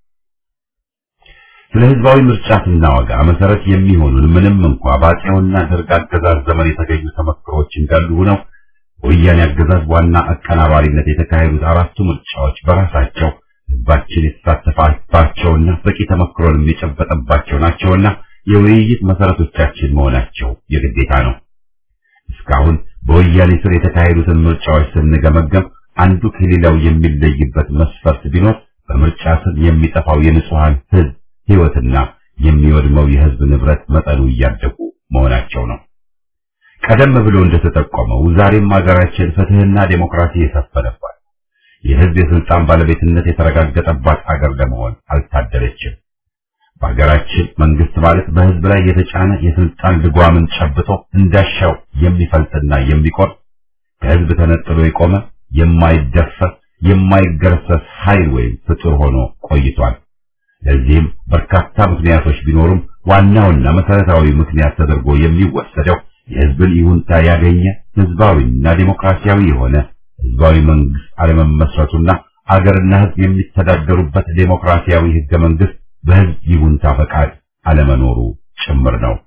ስለ ህዝባዊ ምርጫ ስናወጋ መሰረት የሚሆኑን ምንም እንኳ በአፄውና ደርግ አገዛዝ ዘመን የተገኙ ተመክሮች እንዳሉ ሆነው ወያኔ አገዛዝ ዋና አቀናባሪነት የተካሄዱት አራቱ ምርጫዎች በራሳቸው ህዝባችን የተሳተፈባቸውና በቂ ተመክሮን የሚጨበጥባቸው ናቸውና የውይይት መሰረቶቻችን መሆናቸው የግዴታ ነው። እስካሁን በወያኔ ስር የተካሄዱትን ምርጫዎች ስንገመገም አንዱ ከሌላው የሚለይበት መስፈርት ቢኖር በምርጫ ስር የሚጠፋው የንጹሃን ህዝብ ህይወትና የሚወድመው የህዝብ ንብረት መጠኑ እያደጉ መሆናቸው ነው። ቀደም ብሎ እንደተጠቆመው ዛሬም ሀገራችን ፍትህና ዴሞክራሲ የሰፈነባት የህዝብ የስልጣን ባለቤትነት የተረጋገጠባት ሀገር ለመሆን አልታደለችም። በሀገራችን መንግስት ማለት በህዝብ ላይ የተጫነ የስልጣን ልጓምን ጨብጦ እንዳሻው የሚፈልጥና የሚቆርጥ ከህዝብ ተነጥሎ የቆመ የማይደፈር የማይገረሰስ ኃይል ወይም ፍጡር ሆኖ ቆይቷል። ለዚህም በርካታ ምክንያቶች ቢኖሩም ዋናውና መሰረታዊ ምክንያት ተደርጎ የሚወሰደው የህዝብን ይሁንታ ያገኘ ህዝባዊና ዴሞክራሲያዊ የሆነ ህዝባዊ መንግስት አለመመስረቱና አገርና ህዝብ የሚተዳደሩበት ዴሞክራሲያዊ ህገ መንግስት በህዝብ ይሁንታ ፈቃድ አለመኖሩ ጭምር ነው።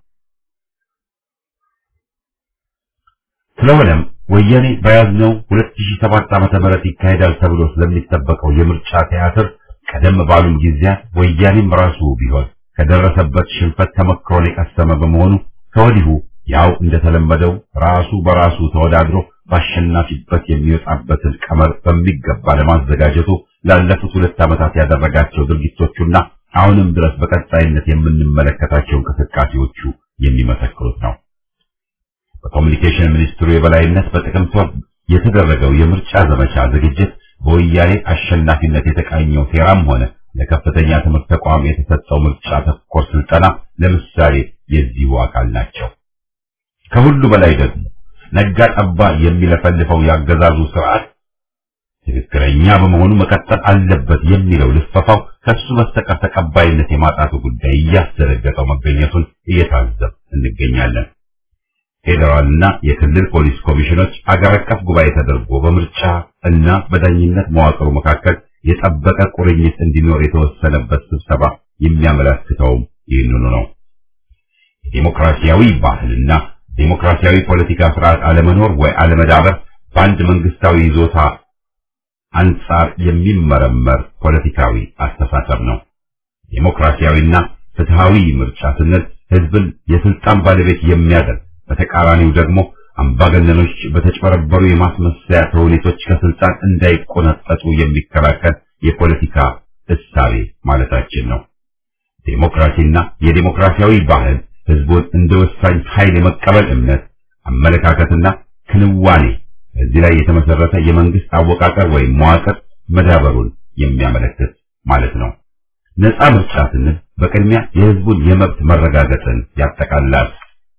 ስለሆነም ወያኔ በያዝነው ሁለት ሺህ ሰባት ዓመተ ምህረት ይካሄዳል ተብሎ ስለሚጠበቀው የምርጫ ቲያትር ቀደም ባሉም ጊዜያት ወያኔም ራሱ ቢሆን ከደረሰበት ሽንፈት ተመክሮን የቀሰመ በመሆኑ ከወዲሁ ያው እንደተለመደው ራሱ በራሱ ተወዳድሮ ባሸናፊበት የሚወጣበትን ቀመር በሚገባ ለማዘጋጀቱ ላለፉት ሁለት ዓመታት ያደረጋቸው ድርጊቶቹና አሁንም ድረስ በቀጣይነት የምንመለከታቸው እንቅስቃሴዎቹ የሚመሰክሩት ነው። በኮሙኒኬሽን ሚኒስትሩ የበላይነት በጥቅምት ወር የተደረገው የምርጫ ዘመቻ ዝግጅት በወያኔ አሸናፊነት የተቃኘው ሴራም ሆነ ለከፍተኛ ትምህርት ተቋም የተሰጠው ምርጫ ተኮር ስልጠና ለምሳሌ የዚሁ አካል ናቸው። ከሁሉ በላይ ደግሞ ነጋ ጠባ የሚለፈልፈው ያገዛዙ ስርዓት ትክክለኛ በመሆኑ መቀጠል አለበት የሚለው ልፈፋው ከሱ በስተቀር ተቀባይነት የማጣቱ ጉዳይ እያስደረገጠው መገኘቱን እየታዘብ እንገኛለን። ፌደራልና የክልል ፖሊስ ኮሚሽኖች አገር አቀፍ ጉባኤ ተደርጎ በምርጫ እና በዳኝነት መዋቅሩ መካከል የጠበቀ ቁርኝት እንዲኖር የተወሰነበት ስብሰባ የሚያመለክተውም ይህንኑ ነው። የዲሞክራሲያዊ ባህልና ዲሞክራሲያዊ ፖለቲካ ስርዓት አለመኖር ወይ አለመዳበር በአንድ መንግስታዊ ይዞታ አንጻር የሚመረመር ፖለቲካዊ አስተሳሰብ ነው። ዲሞክራሲያዊና ፍትሃዊ ምርጫ ስንል ህዝብን የስልጣን ባለቤት የሚያደርግ በተቃራኒው ደግሞ አምባገነኖች በተጨበረበሩ የማስመሰያ ተውኔቶች ከስልጣን እንዳይቆነጠጡ የሚከራከር የፖለቲካ እሳቤ ማለታችን ነው። ዲሞክራሲና የዲሞክራሲያዊ ባህል ህዝቡን እንደ ወሳኝ ኃይል የመቀበል እምነት፣ አመለካከትና ክንዋኔ እዚህ ላይ የተመሰረተ የመንግስት አወቃቀር ወይም መዋቅር መዳበሩን የሚያመለክት ማለት ነው። ነፃ ምርጫ ስንል በቅድሚያ የህዝቡን የመብት መረጋገጥን ያጠቃልላል።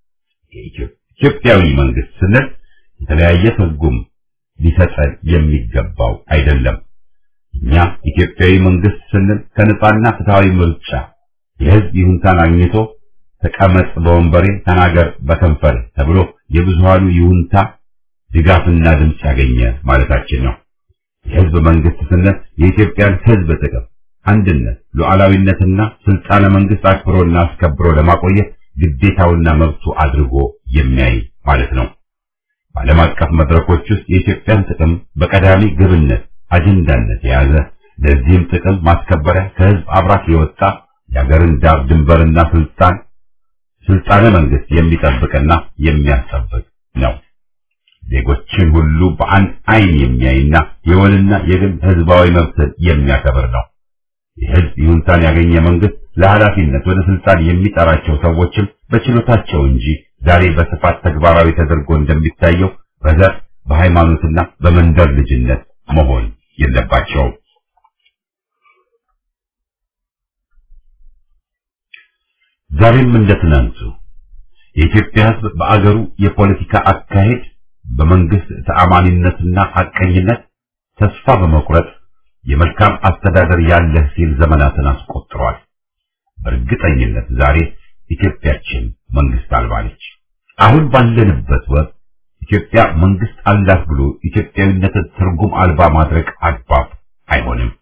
የኢትዮጵያዊ መንግስት ስንል የተለያየ ትርጉም ሊሰጠን የሚገባው አይደለም። እኛ ኢትዮጵያዊ መንግስት ስንል ከነፃና ፍትሃዊ ምርጫ የህዝብ ይሁንታን አግኝቶ ተቀመጥ በወንበሬ ተናገር በከንፈር ተብሎ የብዙሃኑ ይሁንታ ድጋፍና ድምጽ ያገኘ ማለታችን ነው። የህዝብ መንግስት ስንል የኢትዮጵያን ህዝብ ጥቅም፣ አንድነት፣ ሉዓላዊነትና ስልጣነ መንግስት አክብሮና አስከብሮ ለማቆየት ግዴታውና መብቱ አድርጎ የሚያይ ማለት ነው። በዓለም አቀፍ መድረኮች ውስጥ የኢትዮጵያን ጥቅም በቀዳሚ ግብነት አጀንዳነት የያዘ ለዚህም ጥቅም ማስከበሪያ ከህዝብ አብራክ የወጣ የሀገርን ዳር ድንበርና ስልጣን ስልጣነ መንግስት የሚጠብቅና የሚያስጠብቅ ነው። ዜጎችን ሁሉ በአንድ አይን የሚያይና የወልና የግል ህዝባዊ መብትን የሚያከብር ነው። የህዝብ ይሁንታን ያገኘ መንግስት ለኃላፊነት ወደ ስልጣን የሚጠራቸው ሰዎችም በችሎታቸው እንጂ ዛሬ በስፋት ተግባራዊ ተደርጎ እንደሚታየው በዘር በሃይማኖትና በመንደር ልጅነት መሆን የለባቸውም። ዛሬም እንደ ትናንቱ የኢትዮጵያ ህዝብ በአገሩ የፖለቲካ አካሄድ በመንግስት ተአማኒነትና ሐቀኝነት ተስፋ በመቁረጥ የመልካም አስተዳደር ያለህ ሲል ዘመናትን አስቆጥሯል። በእርግጠኝነት ዛሬ ኢትዮጵያችን መንግስት አልባ ነች። አሁን ባለንበት ወቅት ኢትዮጵያ መንግስት አላት ብሎ ኢትዮጵያዊነትን ትርጉም አልባ ማድረግ አግባብ አይሆንም።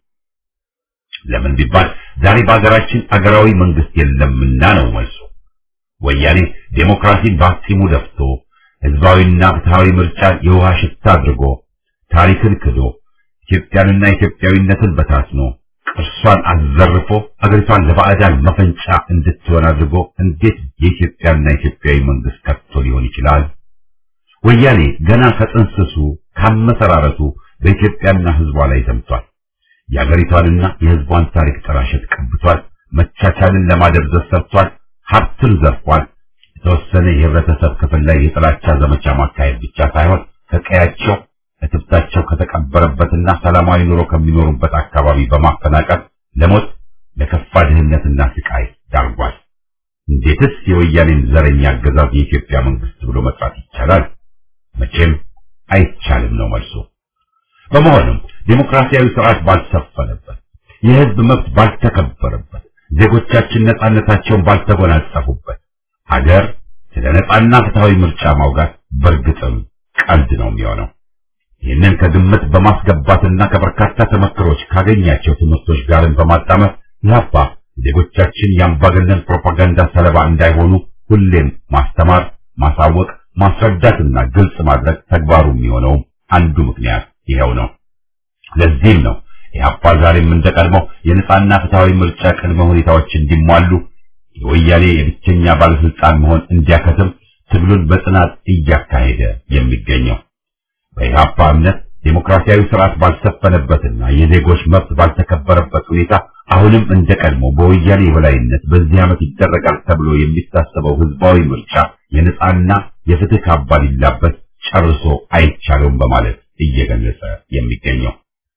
ለምን ቢባል ዛሬ በአገራችን አገራዊ መንግስት የለምና ነው መልሱ። ወያኔ ዴሞክራሲን በአፍጢሙ ደፍቶ ህዝባዊና ፍትሃዊ ምርጫን የውሃ ሽታ አድርጎ ታሪክን ክዶ ኢትዮጵያንና ኢትዮጵያዊነትን በታትኖ ቅርሷን አዘርፎ አገሪቷን ለባዕዳን መፈንጫ እንድትሆን አድርጎ እንዴት የኢትዮጵያና ኢትዮጵያዊ መንግስት ከቶ ሊሆን ይችላል? ወያኔ ገና ከጥንስሱ ካመሰራረቱ በኢትዮጵያና ህዝቧ ላይ ዘምቷል። የአገሪቷንና የህዝቧን ታሪክ ጥላሸት ቀብቷል። መቻቻልን ለማደብዘዝ ሰርቷል። ሀብትን ዘርፏል። የተወሰነ የህብረተሰብ ክፍል ላይ የጥላቻ ዘመቻ ማካሄድ ብቻ ሳይሆን ከቀያቸው እትብታቸው ከተቀበረበትና ሰላማዊ ኑሮ ከሚኖሩበት አካባቢ በማፈናቀል ለሞት ለከፋ ድህነትና ስቃይ ዳርጓል። እንዴትስ የወያኔን ዘረኛ አገዛዝ የኢትዮጵያ መንግስት ብሎ መጥራት ይቻላል? መቼም አይቻልም ነው መልሱ። በመሆኑም ዴሞክራሲያዊ ስርዓት ባልሰፈነበት፣ የህዝብ መብት ባልተከበረበት፣ ዜጎቻችን ነጻነታቸውን ባልተጎናጸፉበት ሀገር ስለ ነጻና ፍትሃዊ ምርጫ ማውጋት በእርግጥም ቀልድ ነው የሚሆነው። ይህንን ከግምት በማስገባትና ከበርካታ ተመክሮች ካገኛቸው ትምህርቶች ጋርን በማጣመር ኢህአፓ ዜጎቻችን የአምባገነን ፕሮፓጋንዳ ሰለባ እንዳይሆኑ ሁሌም ማስተማር፣ ማሳወቅ፣ ማስረዳትና ግልጽ ማድረግ ተግባሩ የሚሆነው አንዱ ምክንያት ይሄው ነው። ለዚህም ነው ኢህአፓ ዛሬም እንደቀድሞው የነጻና ፍትሃዊ ምርጫ ቅድመ ሁኔታዎች እንዲሟሉ የወያኔ የብቸኛ ባለስልጣን መሆን እንዲያከትም ትግሉን በጽናት እያካሄደ የሚገኘው። በኢህአፓ እምነት ዴሞክራሲያዊ ስርዓት ባልሰፈነበትና የዜጎች መብት ባልተከበረበት ሁኔታ አሁንም እንደቀድሞ በወያኔ የበላይነት በዚህ ዓመት ይደረጋል ተብሎ የሚታሰበው ህዝባዊ ምርጫ የነጻና የፍትህ ካባ ሊላበስ ጨርሶ አይቻለውም በማለት እየገለጸ የሚገኘው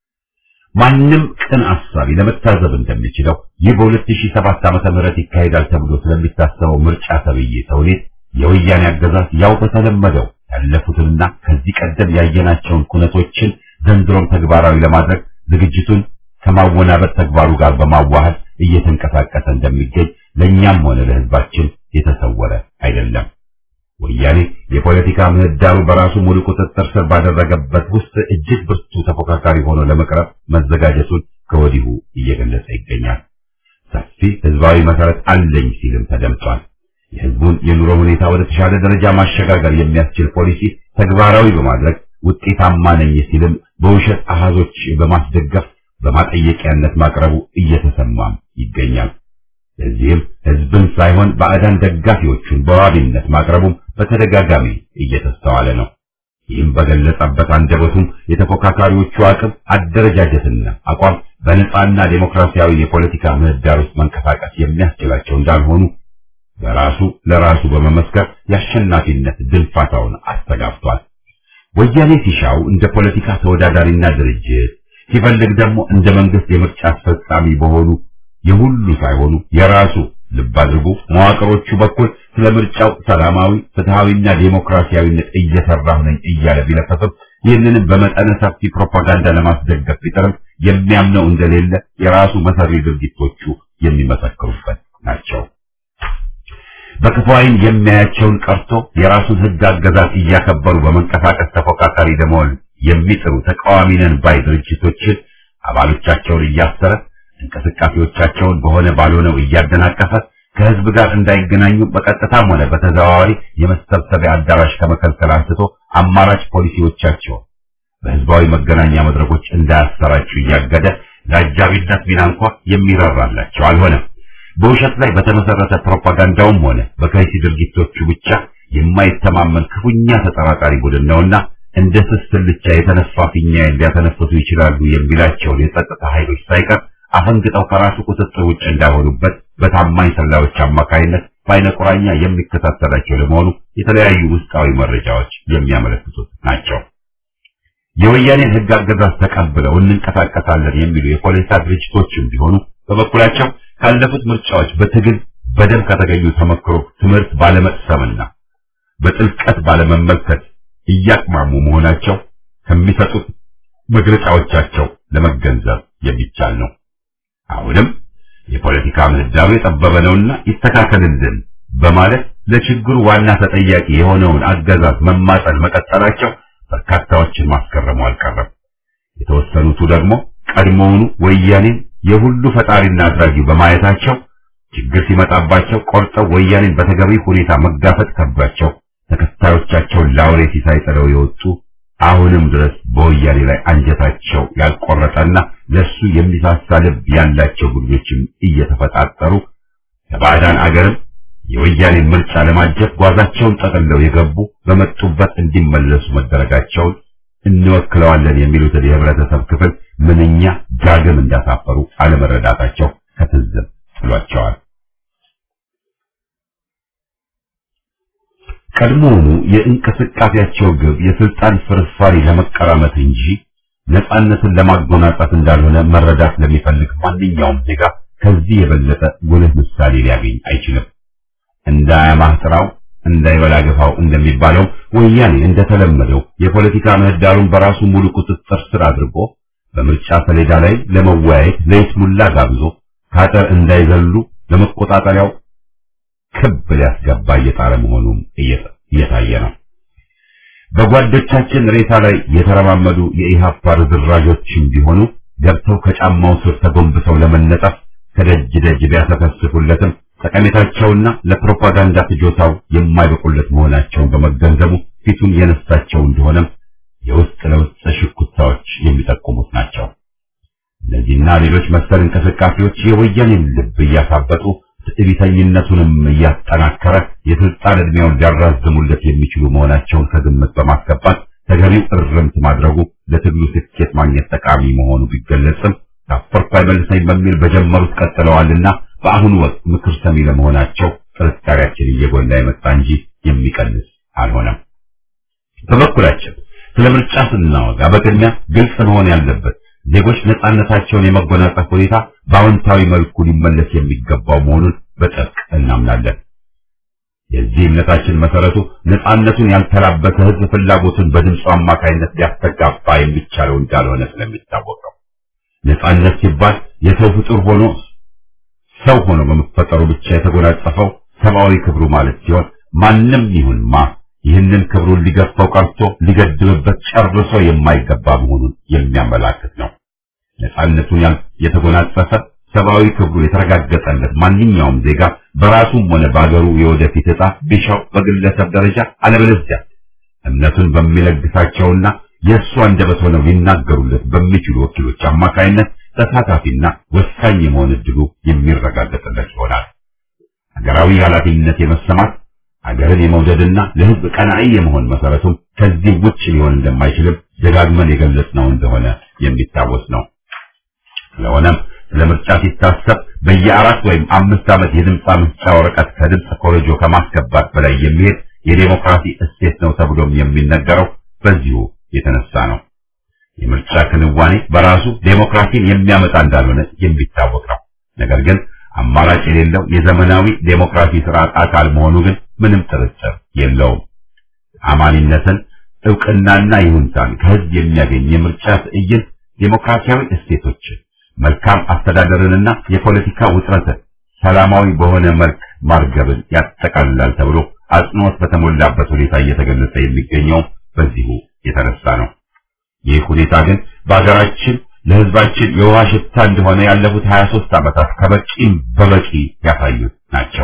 ማንም ቅን አሳቢ ለመታዘብ እንደሚችለው ይህ በሁለት ሺህ ሰባት ዓመተ ምህረት ይካሄዳል ተብሎ ስለሚታሰበው ምርጫ ተብዬ ተውኔት የወያኔ አገዛዝ ያው በተለመደው ያለፉትና ከዚህ ቀደም ያየናቸውን ኩነቶችን ዘንድሮም ተግባራዊ ለማድረግ ዝግጅቱን ከማወናበድ ተግባሩ ጋር በማዋሃድ እየተንቀሳቀሰ እንደሚገኝ ለኛም ሆነ ለህዝባችን የተሰወረ አይደለም። ወያኔ የፖለቲካ ምህዳሩ በራሱ ሙሉ ቁጥጥር ስር ባደረገበት ውስጥ እጅግ ብርቱ ተፎካካሪ ሆኖ ለመቅረብ መዘጋጀቱን ከወዲሁ እየገለጸ ይገኛል። ሰፊ ህዝባዊ መሰረት አለኝ ሲልም ተደምጧል። የህዝቡን የኑሮ ሁኔታ ወደ ተሻለ ደረጃ ማሸጋገር የሚያስችል ፖሊሲ ተግባራዊ በማድረግ ውጤታማ ነኝ ሲልም በውሸት አሃዞች በማስደገፍ በማጠየቂያነት ማቅረቡ እየተሰማም ይገኛል። ለዚህም ህዝብን ሳይሆን ባዕዳን ደጋፊዎቹን በዋቢነት ማቅረቡም በተደጋጋሚ እየተስተዋለ ነው። ይህም በገለጸበት አንደበቱም የተፎካካሪዎቹ አቅም፣ አደረጃጀትና አቋም በነጻና ዴሞክራሲያዊ የፖለቲካ ምህዳር ውስጥ መንቀሳቀስ የሚያስችላቸው እንዳልሆኑ በራሱ ለራሱ በመመስከር የአሸናፊነት ድልፋታውን አስተጋብቷል። ወያኔ ሲሻው እንደ ፖለቲካ ተወዳዳሪና ድርጅት ሲፈልግ ደግሞ እንደ መንግስት የምርጫ አስፈጻሚ በሆኑ የሁሉ ሳይሆኑ የራሱ ልብ አድርጎ መዋቅሮቹ በኩል ስለ ምርጫው ሰላማዊ ፍትሃዊና ዴሞክራሲያዊነት እየሰራሁ ነኝ እያለ ቢለፈፍም ይህንንም በመጠነ ሰፊ ፕሮፓጋንዳ ለማስደገፍ ቢጥርም የሚያምነው እንደሌለ የራሱ መሰሪ ድርጊቶቹ የሚመሰክሩበት ናቸው። በክፉ ዓይን የሚያያቸውን ቀርቶ የራሱን ህግ አገዛዝ እያከበሩ በመንቀሳቀስ ተፎካካሪ ለመሆን የሚጥሩ ተቃዋሚ ነን ባይ ድርጅቶችን አባሎቻቸውን እያሰረ እንቅስቃሴዎቻቸውን በሆነ ባልሆነው እያደናቀፈ ከህዝብ ጋር እንዳይገናኙ በቀጥታም ሆነ በተዘዋዋሪ የመሰብሰቢያ አዳራሽ ከመከልከል አንስቶ አማራጭ ፖሊሲዎቻቸውን በህዝባዊ መገናኛ መድረኮች እንዳያሰራጩ እያገደ ለአጃቢነት ሚና እንኳ የሚራራላቸው አልሆነም። በውሸት ላይ በተመሰረተ ፕሮፓጋንዳውም ሆነ በከይሲ ድርጊቶቹ ብቻ የማይተማመን ክፉኛ ተጠራጣሪ ቡድን ነውና እንደ ስስልቻ የተነፋ ፊኛ ሊያተነፍሱ ይችላሉ የሚላቸውን የጸጥታ ኃይሎች ሳይቀር አፈንግጠው ከራሱ ቁጥጥር ውጭ እንዳይሆኑበት በታማኝ ሰላዮች አማካይነት በዓይነ ቁራኛ የሚከታተላቸው ለመሆኑ የተለያዩ ውስጣዊ መረጃዎች የሚያመለክቱት ናቸው። የወያኔን ህግ አገዛዝ ተቀብለው እንንቀሳቀሳለን የሚሉ የፖለቲካ ድርጅቶችም ቢሆኑ በበኩላቸው ካለፉት ምርጫዎች በትግል በደም ከተገኙ ተመክሮ ትምህርት ባለመቅሰምና በጥልቀት ባለመመልከት እያቅማሙ መሆናቸው ከሚሰጡት መግለጫዎቻቸው ለመገንዘብ የሚቻል ነው። አሁንም የፖለቲካ ምህዳሩ የጠበበ ነውና ይስተካከልልን በማለት ለችግሩ ዋና ተጠያቂ የሆነውን አገዛዝ መማጠን መቀጠላቸው በርካታዎችን ማስገረሙ አልቀረም። የተወሰኑቱ ደግሞ ቀድሞውኑ ወያኔን የሁሉ ፈጣሪና አድራጊ በማየታቸው ችግር ሲመጣባቸው ቆርጠው ወያኔን በተገቢ ሁኔታ መጋፈጥ ከብዷቸው ተከታዮቻቸውን ላውሬ ሲሳይ ጥለው የወጡ አሁንም ድረስ በወያኔ ላይ አንጀታቸው ያልቆረጠና ለሱ የሚሳሳ ልብ ያላቸው ጉዶችም እየተፈጣጠሩ ከባዕዳን አገርም የወያኔን ምርጫ ለማጀብ ጓዛቸውን ጠቅልለው የገቡ በመጡበት እንዲመለሱ መደረጋቸውን እንወክለዋለን የሚሉትን የህብረተሰብ ክፍል ምንኛ ዳግም እንዳሳፈሩ አለመረዳታቸው ከትዝብ ጥሏቸዋል። ቀድሞውኑ የእንቅስቃሴያቸው ግብ የስልጣን ፍርፋሪ ለመቀራመት እንጂ ነፃነትን ለማጎናጸፍ እንዳልሆነ መረዳት ለሚፈልግ ማንኛውም ዜጋ ከዚህ የበለጠ ጉልህ ምሳሌ ሊያገኝ አይችልም። እንዳያማህ ጥራው እንዳይበላ ገፋው እንደሚባለው ወያኔ እንደተለመደው የፖለቲካ ምህዳሩን በራሱ ሙሉ ቁጥጥር ስር አድርጎ በምርጫ ሰሌዳ ላይ ለመወያየት ለይስሙላ ጋብዞ ካጠር እንዳይዘሉ ለመቆጣጠሪያው ክብ ሊያስገባ እየጣረ መሆኑም እየታየ ነው። በጓዶቻችን ሬሳ ላይ የተረማመዱ የኢሃፓ ርዝራዦችም ቢሆኑ ገብተው ከጫማው ስር ተጎንብሰው ለመነጠፍ ከደጅ ደጅ ቢያሰፈስፉለትም ጠቀሜታቸውና ለፕሮፓጋንዳ ፍጆታው የማይበቁለት መሆናቸውን በመገንዘቡ ፊቱን የነሳቸው እንደሆነም የውስጥ ለውስጥ ሽኩታዎች የሚጠቁሙት ናቸው። እነዚህና ሌሎች መሰል እንቅስቃሴዎች የወያኔን ልብ እያሳበጡ ትዕቢተኝነቱንም እያጠናከረ የስልጣን ዕድሜውን ሊያራዝሙለት የሚችሉ መሆናቸውን ከግምት በማስገባት ተገቢው እርምት ማድረጉ ለትግሉ ስኬት ማግኘት ጠቃሚ መሆኑ ቢገለጽም ታፈርኩ አይመልሰኝ በሚል በጀመሩት ቀጥለዋልና በአሁኑ ወቅት ምክር ሰሚ ለመሆናቸው ጥርጣሬያችን እየጎላ የመጣ እንጂ የሚቀንስ አልሆነም። በበኩላችን ስለ ምርጫ ስናወጋ በቅድሚያ ግልጽ መሆን ያለበት ዜጎች ነፃነታቸውን የመጎናጸፍ ሁኔታ በአዎንታዊ መልኩ ሊመለስ የሚገባው መሆኑን በጥብቅ እናምናለን። የዚህ እምነታችን መሰረቱ ነፃነቱን ያልተላበሰ ሕዝብ ፍላጎቱን በድምፁ አማካይነት ሊያስተጋባ የሚቻለው እንዳልሆነ ስለሚታወቅ ነው። ነፃነት ሲባል የሰው ፍጡር ሆኖ ሰው ሆኖ በመፈጠሩ ብቻ የተጎናጸፈው ሰብአዊ ክብሩ ማለት ሲሆን ማንም ይሁን ማ ይህንን ክብሩን ሊገፋው ቀርቶ ሊገድብበት ጨርሶ የማይገባ መሆኑን የሚያመላክት ነው። ነፃነቱን የተጎናጸፈ ሰብአዊ ክብሩ የተረጋገጠለት ማንኛውም ዜጋ በራሱም ሆነ በአገሩ የወደፊት ዕጣ ቢሻው በግለሰብ ደረጃ አለበለዚያ እምነቱን በሚለግሳቸውና የእሱ አንደበት ሆነው ሊናገሩለት በሚችሉ ወኪሎች አማካይነት ተሳታፊና ወሳኝ የመሆን ዕድሉ የሚረጋገጥለት ይሆናል። ሀገራዊ ኃላፊነት የመሰማት ሀገርን የመውደድና ለሕዝብ ቀናኢ የመሆን መሰረቱም ከዚህ ውጭ ሊሆን እንደማይችልም ደጋግመን የገለጽነው እንደሆነ የሚታወስ ነው። ስለሆነም ለምርጫ ሲታሰብ በየአራት ወይም አምስት ዓመት የድምፅ መስጫ ወረቀት ከድምፅ ኮረጆ ከማስገባት በላይ የሚሄድ የዴሞክራሲ እሴት ነው ተብሎም የሚነገረው በዚሁ የተነሳ ነው። የምርጫ ክንዋኔ በራሱ ዴሞክራሲን የሚያመጣ እንዳልሆነ የሚታወቅ ነው። ነገር ግን አማራጭ የሌለው የዘመናዊ ዴሞክራሲ ስርዓት አካል መሆኑ ግን ምንም ጥርጥር የለውም። አማኒነትን ዕውቅናና ይሁንታን ከሕዝብ የሚያገኝ የምርጫ ትዕይንት ዴሞክራሲያዊ እሴቶችን፣ መልካም አስተዳደርንና የፖለቲካ ውጥረትን ሰላማዊ በሆነ መልክ ማርገብን ያጠቃልላል ተብሎ አጽንኦት በተሞላበት ሁኔታ እየተገለጸ የሚገኘው በዚሁ የተነሳ ነው። ይህ ሁኔታ ግን በአገራችን ለሕዝባችን የውሃ ሽታ እንደሆነ ያለፉት ሀያ ሦስት ዓመታት ከበቂም በበቂ ያሳዩት ናቸው።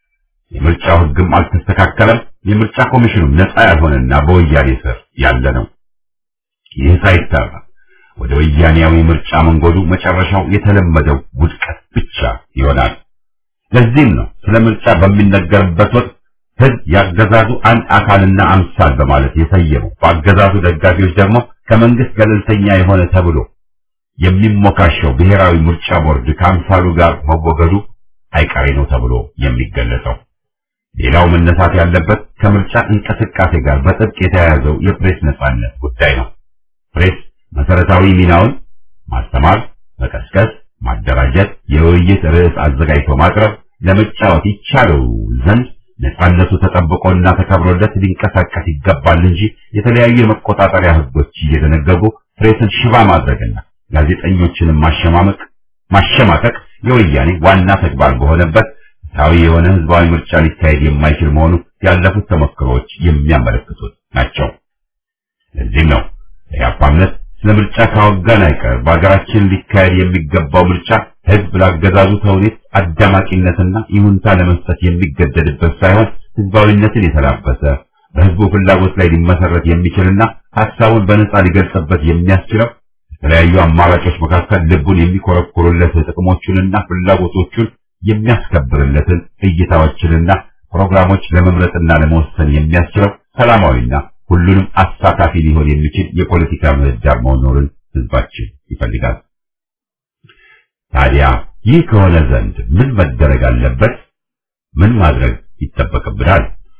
የምርጫው ሕግም አልተስተካከለም። የምርጫ ኮሚሽኑም ነፃ ያልሆነና በወያኔ ስር ያለ ነው። ይህ ሳይታራ ወደ ወያኔያዊ ምርጫ መንጎዱ መጨረሻው የተለመደው ውድቀት ብቻ ይሆናል። ለዚህም ነው ስለ ምርጫ በሚነገርበት ወቅት ሕዝብ ያገዛዙ አንድ አካልና አምሳል በማለት የሰየመው። በአገዛዙ ደጋፊዎች ደግሞ ከመንግስት ገለልተኛ የሆነ ተብሎ የሚሞካሸው ብሔራዊ ምርጫ ቦርድ ከአምሳሉ ጋር መወገዱ አይቀሬ ነው ተብሎ የሚገለጸው። ሌላው መነሳት ያለበት ከምርጫ እንቅስቃሴ ጋር በጥብቅ የተያያዘው የፕሬስ ነጻነት ጉዳይ ነው። ፕሬስ መሰረታዊ ሚናውን ማስተማር፣ መቀስቀስ፣ ማደራጀት፣ የውይይት ርዕስ አዘጋጅቶ ማቅረብ ለመጫወት ይቻለው ዘንድ ነፃነቱ ተጠብቆና ተከብሮለት ሊንቀሳቀስ ይገባል እንጂ የተለያዩ የመቆጣጠሪያ ህጎች እየደነገጉ ፕሬስን ሽባ ማድረግና ጋዜጠኞችንም ማሸማመቅ ማሸማቀቅ የወያኔ ዋና ተግባር በሆነበት ታዊ የሆነ ህዝባዊ ምርጫ ሊካሄድ የማይችል መሆኑ ያለፉት ተሞክሮዎች የሚያመለክቱት ናቸው። ለዚህም ነው የአፓምነት ስለምርጫ ካወጋን አይቀር በአገራችን ሊካሄድ የሚገባው ምርጫ ህዝብ ላገዛዙ ተውኔት አዳማቂነትና ይሁንታ ለመስጠት የሚገደድበት ሳይሆን ህዝባዊነትን የተላበሰ በህዝቡ ፍላጎት ላይ ሊመሰረት የሚችልና ሐሳቡን በነጻ ሊገልጽበት የሚያስችለው የተለያዩ አማራጮች መካከል ልቡን የሚኮረኩሩለት ጥቅሞቹንና ፍላጎቶቹን የሚያስከብርለትን እይታዎችንና ፕሮግራሞች ለመምረጥና ለመወሰን የሚያስችለው ሰላማዊና ሁሉንም አሳታፊ ሊሆን የሚችል የፖለቲካ ምህዳር መኖርን ህዝባችን ይፈልጋል። ታዲያ ይህ ከሆነ ዘንድ ምን መደረግ አለበት? ምን ማድረግ ይጠበቅብናል?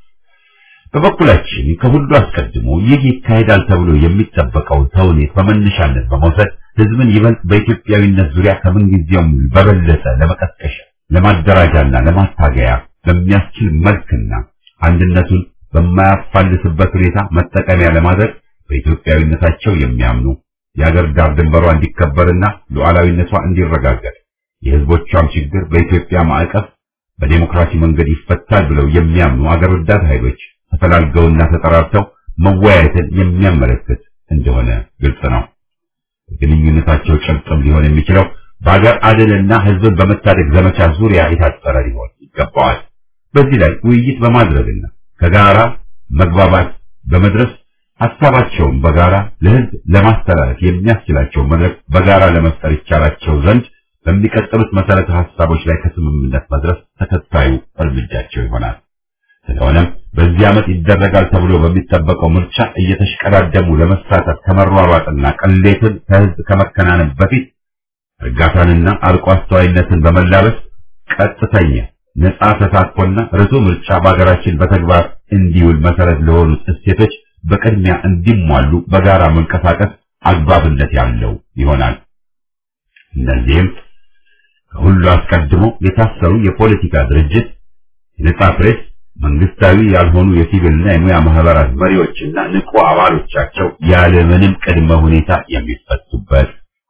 በበኩላችን ከሁሉ አስቀድሞ ይህ ይካሄዳል ተብሎ የሚጠበቀውን ተውኔት በመነሻነት በመውሰድ ህዝብን ይበልጥ በኢትዮጵያዊነት ዙሪያ ከምንጊዜውም በበለጠ ለመቀስቀሻ ለማደራጃና ለማታገያ በሚያስችል መልክና አንድነቱን በማያፋልስበት ሁኔታ መጠቀሚያ ለማድረግ በኢትዮጵያዊነታቸው የሚያምኑ የአገር ዳር ድንበሯ እንዲከበርና ሉዓላዊነቷ እንዲረጋገጥ የህዝቦቿም ችግር በኢትዮጵያ ማዕቀፍ በዲሞክራሲ መንገድ ይፈታል ብለው የሚያምኑ አገር ወዳድ ኃይሎች ተፈላልገውና ተጠራርተው መወያየትን የሚያመለክት እንደሆነ ግልጽ ነው። ግንኙነታቸው ጭብጥም ሊሆን የሚችለው በአገር አድንና ህዝብን በመታደግ ዘመቻ ዙሪያ የታጠረ ሊሆን ይገባዋል። በዚህ ላይ ውይይት በማድረግና ከጋራ መግባባት በመድረስ ሐሳባቸውን በጋራ ለህዝብ ለማስተላለፍ የሚያስችላቸው መድረክ በጋራ ለመፍጠር ይቻላቸው ዘንድ በሚቀጥሉት መሰረተ ሐሳቦች ላይ ከስምምነት መድረስ ተከታዩ እርምጃቸው ይሆናል። ስለሆነም በዚህ ዓመት ይደረጋል ተብሎ በሚጠበቀው ምርጫ እየተሽቀዳደሙ ለመሳተፍ ከመሯሯጥና ቅሌትን ከህዝብ ከመከናነብ በፊት እርጋታንና አርቆ አስተዋይነትን በመላበስ ቀጥተኛ ነጻ ተሳትፎና ርቱዕ ምርጫ በአገራችን በተግባር እንዲውል መሰረት ለሆኑት እሴቶች በቅድሚያ እንዲሟሉ በጋራ መንቀሳቀስ አግባብነት ያለው ይሆናል። እነዚህም ከሁሉ አስቀድሞ የታሰሩ የፖለቲካ ድርጅት፣ የነጻ ፕሬስ፣ መንግስታዊ ያልሆኑ የሲቪልና የሙያ ማህበራት መሪዎችና ንቁ አባሎቻቸው ያለምንም ቅድመ ሁኔታ የሚፈቱበት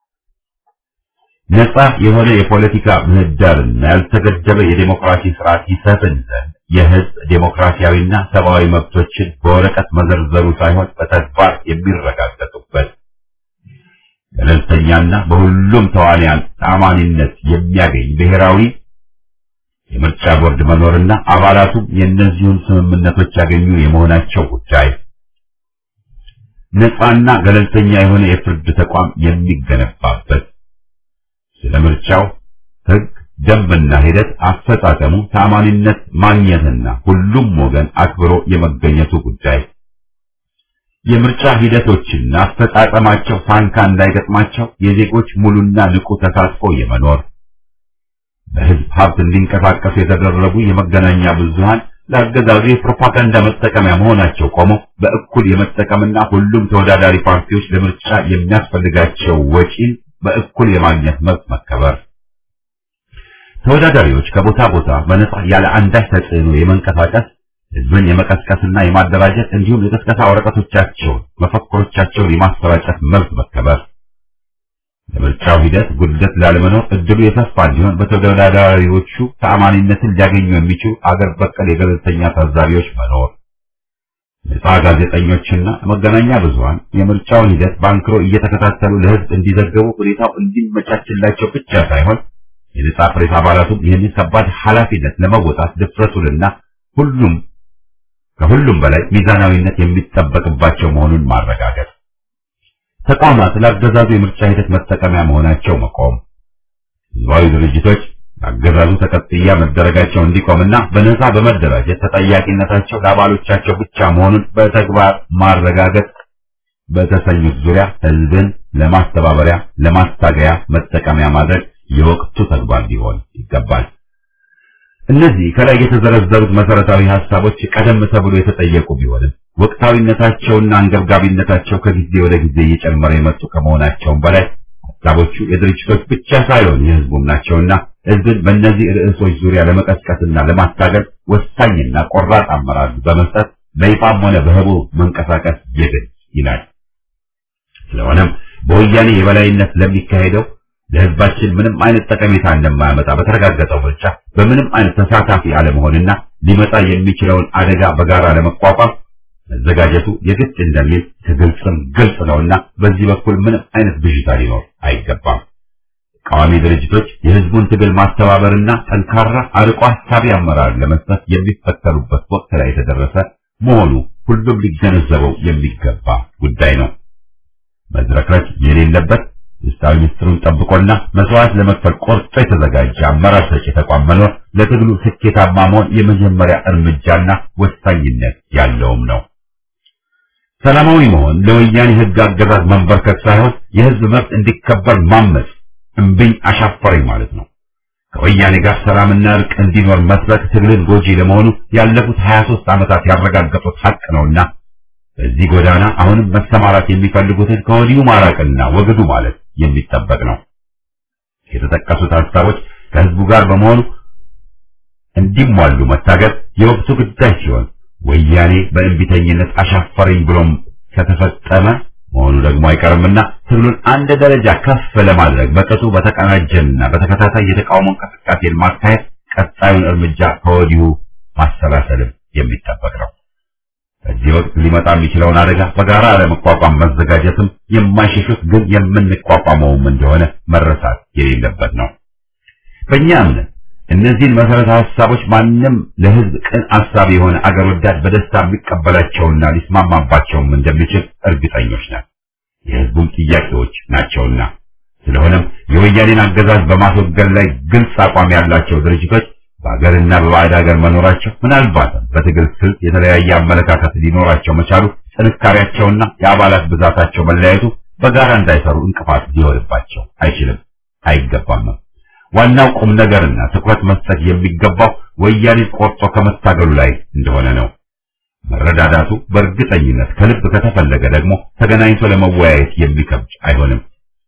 ነጻ የሆነ የፖለቲካ ምህዳርና ያልተገደበ የዲሞክራሲ ስርዓት ይሰፍን ዘንድ የህዝብ ዴሞክራሲያዊና ሰብአዊ መብቶችን በወረቀት መዘርዘሩ ሳይሆን በተግባር የሚረጋገጡበት ገለልተኛና በሁሉም ተዋንያን ተአማኒነት የሚያገኝ ብሔራዊ የምርጫ ቦርድ መኖርና አባላቱ የእነዚሁን ስምምነቶች ያገኙ የመሆናቸው ጉዳይ ነጻና ገለልተኛ የሆነ የፍርድ ተቋም የሚገነባበት ስለምርጫው ህግ ደንብና ሂደት አፈጻጸሙ ተአማኒነት ማግኘትና ሁሉም ወገን አክብሮ የመገኘቱ ጉዳይ የምርጫ ሂደቶችና አፈጻጸማቸው ሳንካ እንዳይገጥማቸው የዜጎች ሙሉና ንቁ ተሳትፎ የመኖር በህዝብ ሀብት እንዲንቀሳቀሱ የተደረጉ የመገናኛ ብዙሃን ለአገዛዙ የፕሮፓጋንዳ መጠቀሚያ መሆናቸው ቆሞ በእኩል የመጠቀምና ሁሉም ተወዳዳሪ ፓርቲዎች ለምርጫ የሚያስፈልጋቸው ወጪን በእኩል የማግኘት መብት መከበር ተወዳዳሪዎች ከቦታ ቦታ በነጻ ያለ አንዳች ተጽዕኖ የመንቀሳቀስ ህዝብን የመቀስቀስና የማደራጀት እንዲሁም የቅስቀሳ ወረቀቶቻቸውን መፈክሮቻቸውን የማሰራጨት መብት መከበር ለምርጫው ሂደት ጉድለት ላለመኖር እድሉ የሰፋ እንዲሆን በተወዳዳሪዎቹ ተአማኒነትን ሊያገኙ የሚችሉ አገር በቀል የገለልተኛ ታዛቢዎች መኖር ነጻ ጋዜጠኞችና መገናኛ ብዙሃን የምርጫውን ሂደት ባንክሮ እየተከታተሉ ለህዝብ እንዲዘገቡ ሁኔታው እንዲመቻችላቸው ብቻ ሳይሆን የነጻ ፕሬስ አባላቱም ይህንን ከባድ ኃላፊነት ለመወጣት ድፍረቱንና ሁሉም ከሁሉም በላይ ሚዛናዊነት የሚጠበቅባቸው መሆኑን ማረጋገጥ ተቋማት ለአገዛዙ የምርጫ ሂደት መጠቀሚያ መሆናቸው መቆም ህዝባዊ ድርጅቶች አገዛዙ ተቀጥያ መደረጋቸው እንዲቆምና በነጻ በመደራጀት ተጠያቂነታቸው ለአባሎቻቸው ብቻ መሆኑን በተግባር ማረጋገጥ በተሰኙት ዙሪያ ህዝብን ለማስተባበሪያ ለማስታገያ መጠቀሚያ ማድረግ የወቅቱ ተግባር ሊሆን ይገባል። እነዚህ ከላይ የተዘረዘሩት መሰረታዊ ሐሳቦች ቀደም ተብሎ የተጠየቁ ቢሆንም ወቅታዊነታቸውና አንገብጋቢነታቸው ከጊዜ ወደ ጊዜ እየጨመረ የመጡ ከመሆናቸውም በላይ ሐሳቦቹ የድርጅቶች ብቻ ሳይሆን የህዝቡም ናቸውና ህዝብን በእነዚህ ርዕሶች ዙሪያ ለመቀስቀስና ለማታገል ወሳኝና ቆራጥ አመራር በመስጠት በይፋም ሆነ በህቡ መንቀሳቀስ የግድ ይላል። ስለሆነም በወያኔ የበላይነት ለሚካሄደው ለህዝባችን ምንም አይነት ጠቀሜታ እንደማያመጣ በተረጋገጠው ምርጫ በምንም አይነት ተሳታፊ አለመሆንና ሊመጣ የሚችለውን አደጋ በጋራ ለመቋቋም መዘጋጀቱ የግድ እንደሚል ከግልጽም ግልጽ ነውና በዚህ በኩል ምንም አይነት ብዥታ ሊኖር አይገባም። ተቃዋሚ ድርጅቶች የህዝቡን ትግል ማስተባበርና ጠንካራ አርቆ ሐሳቢ አመራር ለመስጠት የሚፈተኑበት ወቅት ላይ የተደረሰ መሆኑ ሁሉም ሊገነዘበው የሚገባ ጉዳይ ነው። መዝረክረክ የሌለበት ውስጣዊ ምስጢሩን ጠብቆና መስዋዕት ለመክፈል ቆርጦ የተዘጋጀ አመራር ሰጪ ተቋም መኖር ለትግሉ ስኬታማ መሆን የመጀመሪያ እርምጃና ወሳኝነት ያለውም ነው። ሰላማዊ መሆን ለወያኔ ህግ አገዛዝ መንበርከክ ሳይሆን የህዝብ መብት እንዲከበር ማመጽ፣ እምቢኝ አሻፈረኝ ማለት ነው። ከወያኔ ጋር ሰላምና እርቅ እንዲኖር መስበክ ትግልን ጎጂ ለመሆኑ ያለፉት ሀያ ሦስት ዓመታት ያረጋገጡት ሐቅ ነውና በዚህ ጎዳና አሁንም መሰማራት የሚፈልጉትን ከወዲሁ ማራቅና ወግዱ ማለት የሚጠበቅ ነው። የተጠቀሱት ሐሳቦች ከህዝቡ ጋር በመሆኑ እንዲሟሉ መታገል የወቅቱ ጉዳይ ሲሆን ወያኔ በእንቢተኝነት አሻፈረኝ ብሎም ከተፈጸመ መሆኑ ደግሞ አይቀርምና ትግሉን አንድ ደረጃ ከፍ ለማድረግ በቅጡ በተቀናጀና በተከታታይ የተቃውሞ እንቅስቃሴን ማካሄድ ቀጣዩን እርምጃ ከወዲሁ ማሰላሰልም የሚጠበቅ ነው። በዚህ ወቅት ሊመጣ የሚችለውን አደጋ በጋራ ለመቋቋም መዘጋጀትም የማይሸሹት ግን የምንቋቋመውም እንደሆነ መረሳት የሌለበት ነው። በእኛ እምነት እነዚህን መሰረተ ሐሳቦች ማንም ለህዝብ ቅን አሳቢ የሆነ አገር ወዳድ በደስታ የሚቀበላቸውና ሊስማማባቸውም እንደሚችል እርግጠኞች ነን። የህዝቡም ጥያቄዎች ናቸውና። ስለሆነም የወያኔን አገዛዝ በማስወገድ ላይ ግልጽ አቋም ያላቸው ድርጅቶች በአገርና በባዕድ ሀገር መኖራቸው ምናልባትም በትግል ስልት የተለያየ አመለካከት ሊኖራቸው መቻሉ ጥንካሬያቸውና የአባላት ብዛታቸው መለያየቱ በጋራ እንዳይሰሩ እንቅፋት ሊሆንባቸው አይችልም፣ አይገባም። ዋናው ቁም ነገርና ትኩረት መስጠት የሚገባው ወያኔን ቆርጦ ከመታገሉ ላይ እንደሆነ ነው። መረዳዳቱ በእርግጠኝነት ከልብ ከተፈለገ ደግሞ ተገናኝቶ ለመወያየት የሚከብድ አይሆንም።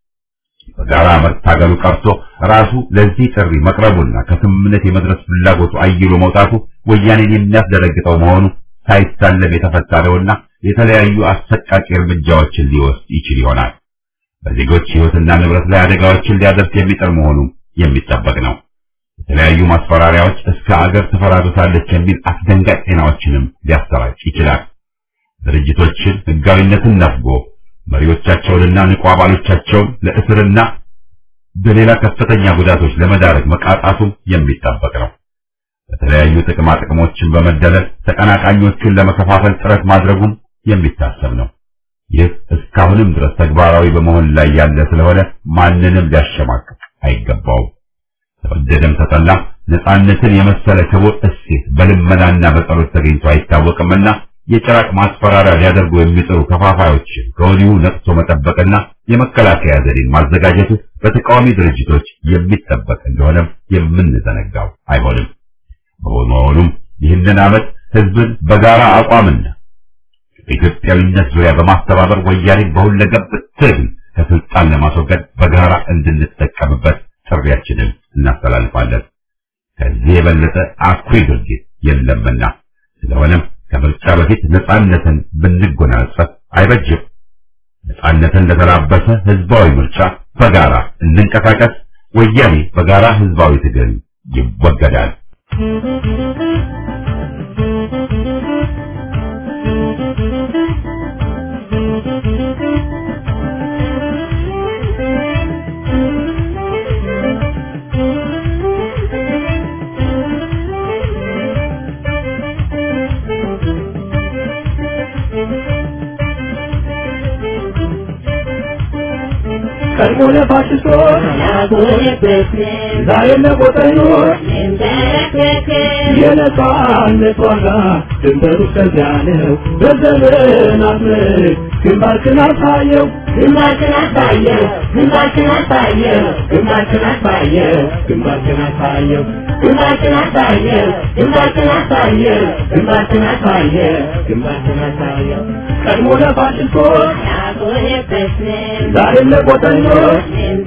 በጋራ መታገሉ ቀርቶ ራሱ ለዚህ ጥሪ መቅረቡና ከስምምነት የመድረስ ፍላጎቱ አይሎ መውጣቱ ወያኔን የሚያስደነግጠው መሆኑ ሳይታለም የተፈታለውና የተለያዩ አሰቃቂ እርምጃዎችን ሊወስድ ይችል ይሆናል። በዜጎች ሕይወትና ንብረት ላይ አደጋዎችን ሊያደርስ የሚጥር መሆኑ የሚጠበቅ ነው። የተለያዩ ማስፈራሪያዎች እስከ አገር ትፈራርሳለች የሚል አስደንጋጭ ዜናዎችንም ሊያሰራጭ ይችላል። ድርጅቶችን ሕጋዊነትን ነፍጎ መሪዎቻቸውንና ንቁ አባሎቻቸውን ለእስርና በሌላ ከፍተኛ ጉዳቶች ለመዳረግ መቃጣቱም የሚጠበቅ ነው። በተለያዩ ጥቅማ ጥቅሞችን በመደለል ተቀናቃኞቹን ለመከፋፈል ጥረት ማድረጉም የሚታሰብ ነው። ይህ እስካሁንም ድረስ ተግባራዊ በመሆን ላይ ያለ ስለሆነ ማንንም ሊያሸማቅቅ አይገባውም። ተወደደም ተጠላ ነፃነትን የመሰለ ክቡር እሴት በልመናና በጸሎት ተገኝቶ አይታወቅምና የጭራቅ ማስፈራሪያ ሊያደርጉ የሚጥሩ ከፋፋዮችን ከወዲሁ ነቅቶ መጠበቅና የመከላከያ ዘዴን ማዘጋጀቱ በተቃዋሚ ድርጅቶች የሚጠበቅ እንደሆነም የምንዘነጋው አይሆንም። በመሆኑም ይህንን ዓመት ህዝብን በጋራ አቋምና በኢትዮጵያዊነት ዙሪያ በማስተባበር ወያኔን በሁለገብ ትግል ከስልጣን ለማስወገድ በጋራ እንድንጠቀምበት ጥሪያችንን እናስተላልፋለን። ከዚህ የበለጠ አኩሪ ድርጊት የለምና ስለሆነም ከምርጫ በፊት ነፃነትን ብንጎናጸፍ አይበጅም። ነፃነትን ለተላበሰ ህዝባዊ ምርጫ በጋራ እንንቀሳቀስ። ወያኔ በጋራ ህዝባዊ ትግል ይወገዳል። ቀድሞነ ፋሽስቶች ዛሬ ለቆጠኞች የነጻነት ዋጋ ድንበሩ እስከዚያ ነው። በዘመናት ምርክ ግንባርክን አሳየው ግንባርህን አሳየው ግንባርህን አሳየው ግንባርህን አሳየው ግንባርህን አሳየው ግንባርህን አሳየው ግንባርህን አሳየው ግንባርህን አሳየው ግንባርህን አሳየው ቀድሞ ለፋሽስቶች ዛሬም ለቆጠኞች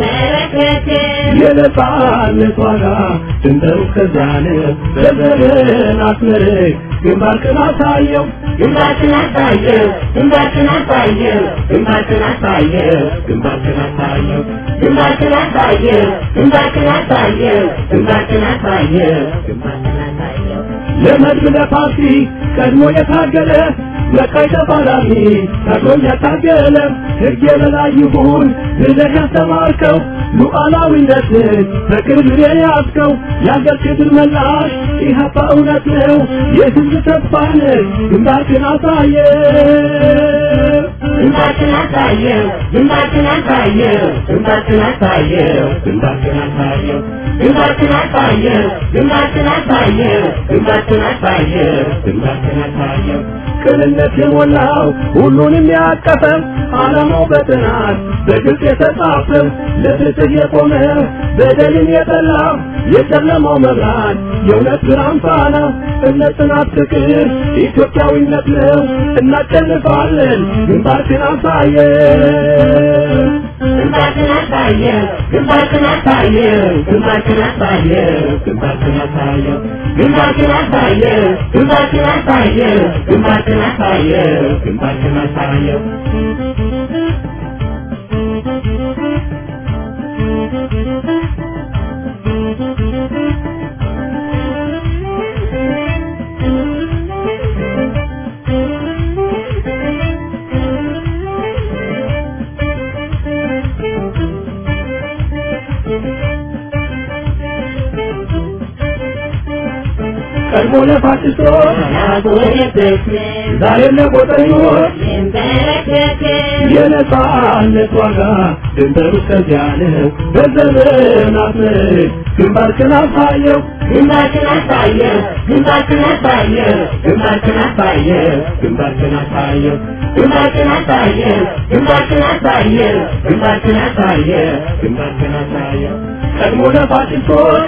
የነጻነት ዋጋ ድንበሩ እስከዚያን በዘርን አስመርቅ ግንባርህን አሳየው ግንባርህን አሳየው ግንባርህን አሳየው ግንባርህን አሳየው ግንባርህን አሳየው ግንባርህን አሳየው ግንባርህን አሳየው ግንባርህን አሳየው ግንባርህን አሳየው ለመድብ ለፓርቲ ቀድሞ የታገለ ለቀይ ተፋላሚ ታግሎም ያታገለ ሕግ የበላይ ይሁን ብለህ ያስተማርከው ሉዓላዊነትን በቅርብ የያዝከው የአገር ክብር መላሽ ኢህአፓ እውነት ነው የሕዝብ ተስፋ ነህ ግንባርህን አሳየው ግንባርህን አሳየው ግንባርህን አሳየው ግንባርህን አሳየው ግንባርህን አሳየው ግንባርህን አሳየው ግንባርህን አሳየው ግንባርህን አሳየው ግንባርህን አሳየው ቅንነት የሞላው ሁሉንም ያቀፈ ዓላማው በጥናት በግልጽ የተጻፈ ለፍትህ የቆመ በደልን የጠላ የጨለማው መብራት የእውነት ብርሃን ፋና እምነት ጽናት ፍቅር ኢትዮጵያዊነት ነው እናሸንፋለን ግንባርህን አሳየው ግንባርህን አሳየው ግንባርህን አሳየው ግንባርህን አሳየው ግንባርህን አሳየው ግንባርህን አሳየው ግንባርህን አሳየው ግንባርህን አሳየው ግንባርህን አሳየው ቀድሞ ለፋሽስቶች ዛሬም ለቆጠኞች የነጻነት ዋጋ ድንበሩ እስከዚያ ነው በዘመን አስመርቅ ግንባርህን አሳየው ግንባርህን አሳየው ግንባርህን አሳየው ግንባርህን አሳየው ግንባርህን አሳየው ግንባርህን አሳየው ግንባርህን አሳየው ግንባርህን አሳየው ግንባርህን አሳየው ቀድሞ ለፋሽስቶች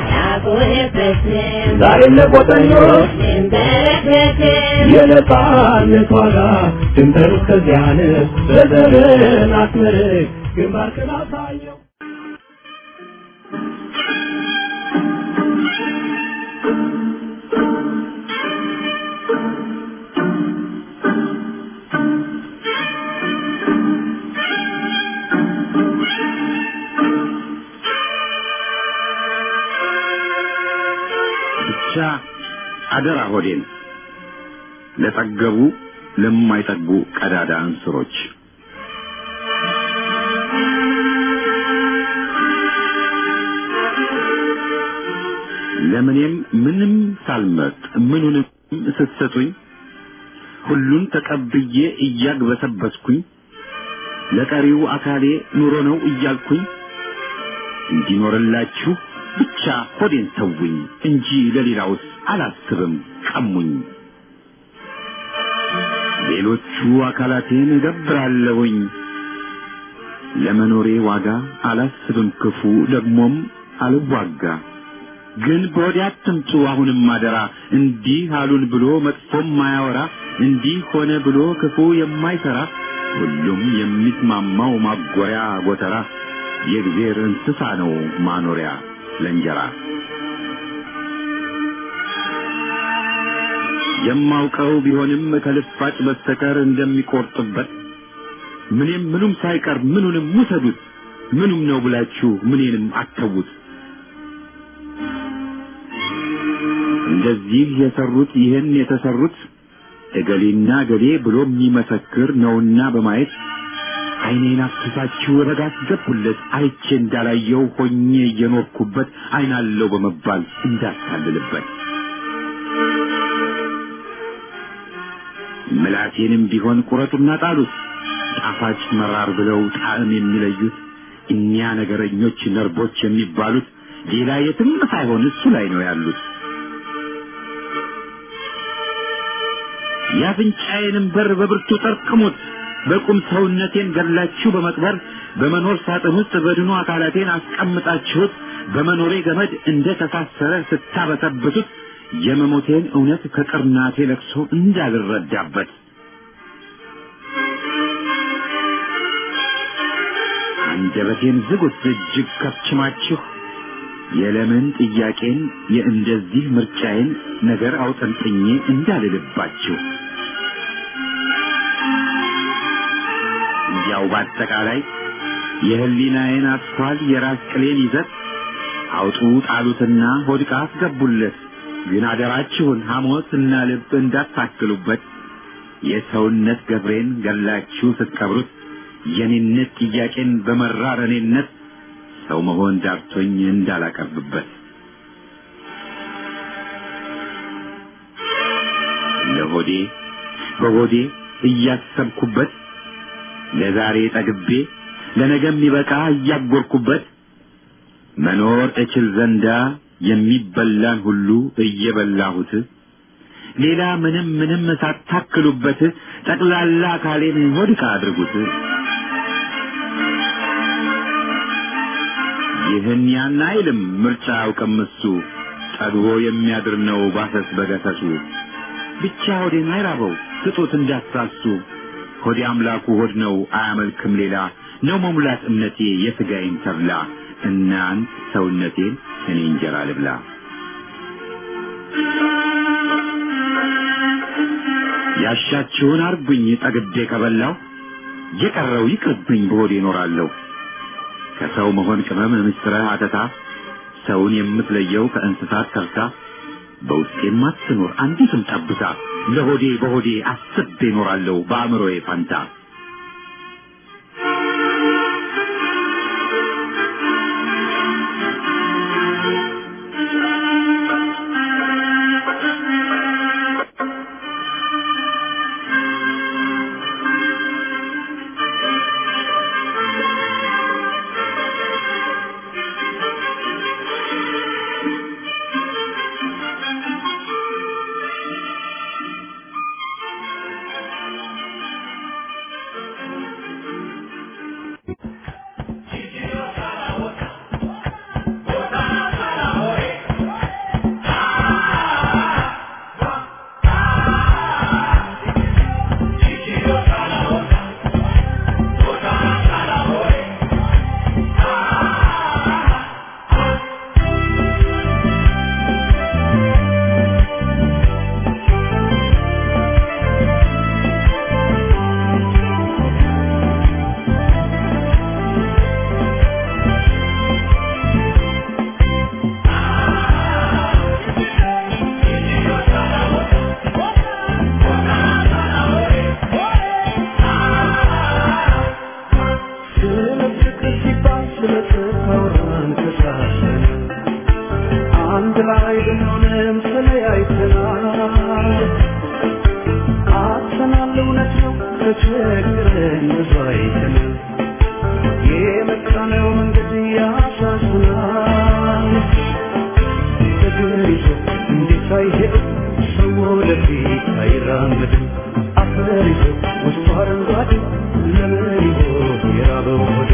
ዛሬም ለቆጠኞች የነጻነት ዋጋ ድንበሩ እስከዚያ ነው በዘመን አስመርቅ ግንባርህን አሳየው ብቻ አደራ ሆዴን ለጠገቡ ለማይጠግቡ ቀዳዳ እንስሮች ለምንም ምንም ሳልመጥ ምኑንም ስትሰጡኝ ሁሉን ተቀብዬ እያግበሰበስኩኝ ለቀሪው አካሌ ኑሮ ነው እያልኩኝ እንዲኖርላችሁ ብቻ ሆዴን ተውኝ እንጂ ለሌላውስ አላስብም ቀሙኝ ሌሎቹ አካላቴን እገብራለሁኝ ለመኖሬ ዋጋ አላስብም ክፉ ደግሞም አልዋጋ ግን በወዲያ አትምጡ አሁንም አደራ እንዲህ አሉን ብሎ መጥፎም ማያወራ እንዲህ ሆነ ብሎ ክፉ የማይሰራ ሁሉም የሚስማማው ማጎሪያ ጎተራ የእግዚአብሔር እንስሳ ነው ማኖሪያ ለእንጀራ የማውቀው ቢሆንም ከልፋጭ በስተቀር እንደሚቆርጥበት ምንም ምኑም ሳይቀር ምኑንም ሙሰዱት ምኑም ነው ብላችሁ ምንንም አተውት እንደዚህ የሰሩት ይህን የተሰሩት እገሌና ገሌ ብሎ የሚመሰክር ነውና በማየት አይኔን አፍሳችሁ ረጋት ገቡለት አይቼ እንዳላየው ሆኜ የኖርኩበት አይናለው በመባል እንዳታልልበት ምላቴንም ቢሆን ቁረጡና ጣሉት ጣፋጭ መራር ብለው ጣዕም የሚለዩት እኛ ነገረኞች ነርቦች የሚባሉት ሌላ የትም ሳይሆን እሱ ላይ ነው ያሉት ያፍንጫዬንም በር በብርቱ ጠርቅሙት በቁም ሰውነቴን ገላችሁ በመቅበር በመኖር ሳጥን ውስጥ በድኑ አካላቴን አስቀምጣችሁት በመኖሬ ገመድ እንደ ተሳሰረ ስታበሰብቱት የመሞቴን እውነት ከቅርናቴ ለቅሶ እንዳልረዳበት አንደበቴን ዝጉት እጅግ ከፍችማችሁ የለምን ጥያቄን የእንደዚህ ምርጫዬን ነገር አውጠንጥኜ እንዳልልባችሁ ያው በአጠቃላይ የህሊናዬን አስኳል የራስ ቅሌን ይዘት አውጡ ጣሉትና ሆድቃ አስገቡለት ግን አደራችሁን ሐሞትና ልብ እንዳታክሉበት የሰውነት ገብሬን ገላችሁ ስትቀብሩት የኔነት ጥያቄን በመራር እኔነት ሰው መሆን ዳርቶኝ እንዳላቀርብበት ለሆዴ በሆዴ እያሰብኩበት ለዛሬ ጠግቤ ለነገም ይበቃ እያጎርኩበት መኖር እችል ዘንዳ የሚበላን ሁሉ እየበላሁት ሌላ ምንም ምንም ሳታክሉበት ጠቅላላ አካሌን ሆድቃ አድርጉት ይህን ያን አይልም ምርጫ አውቅም እሱ ጠግቦ የሚያድር ነው ባሰስ በገሰሱ ብቻ ሆዴን አይራበው ስጡት እንዳትሳሱ ሆዴ አምላኩ ሆድ ነው አያመልክም ሌላ ነው መሙላት እምነቴ የሥጋዬን ተብላ እናንት ሰውነቴን እኔ እንጀራ ልብላ ያሻችሁን አርጉኝ ጠግቤ ከበላው የቀረው ይቅርብኝ በሆዴ እኖራለሁ ከሰው መሆን ቅመም ምስጥረ አተታ ሰውን የምትለየው ከእንስሳት ተርታ በውስጤ ማትኖር አንዲትም ጠብታ ለሆዴ በሆዴ አስቤ እኖራለሁ በአእምሮዬ ፋንታ After it was part of what, never you were,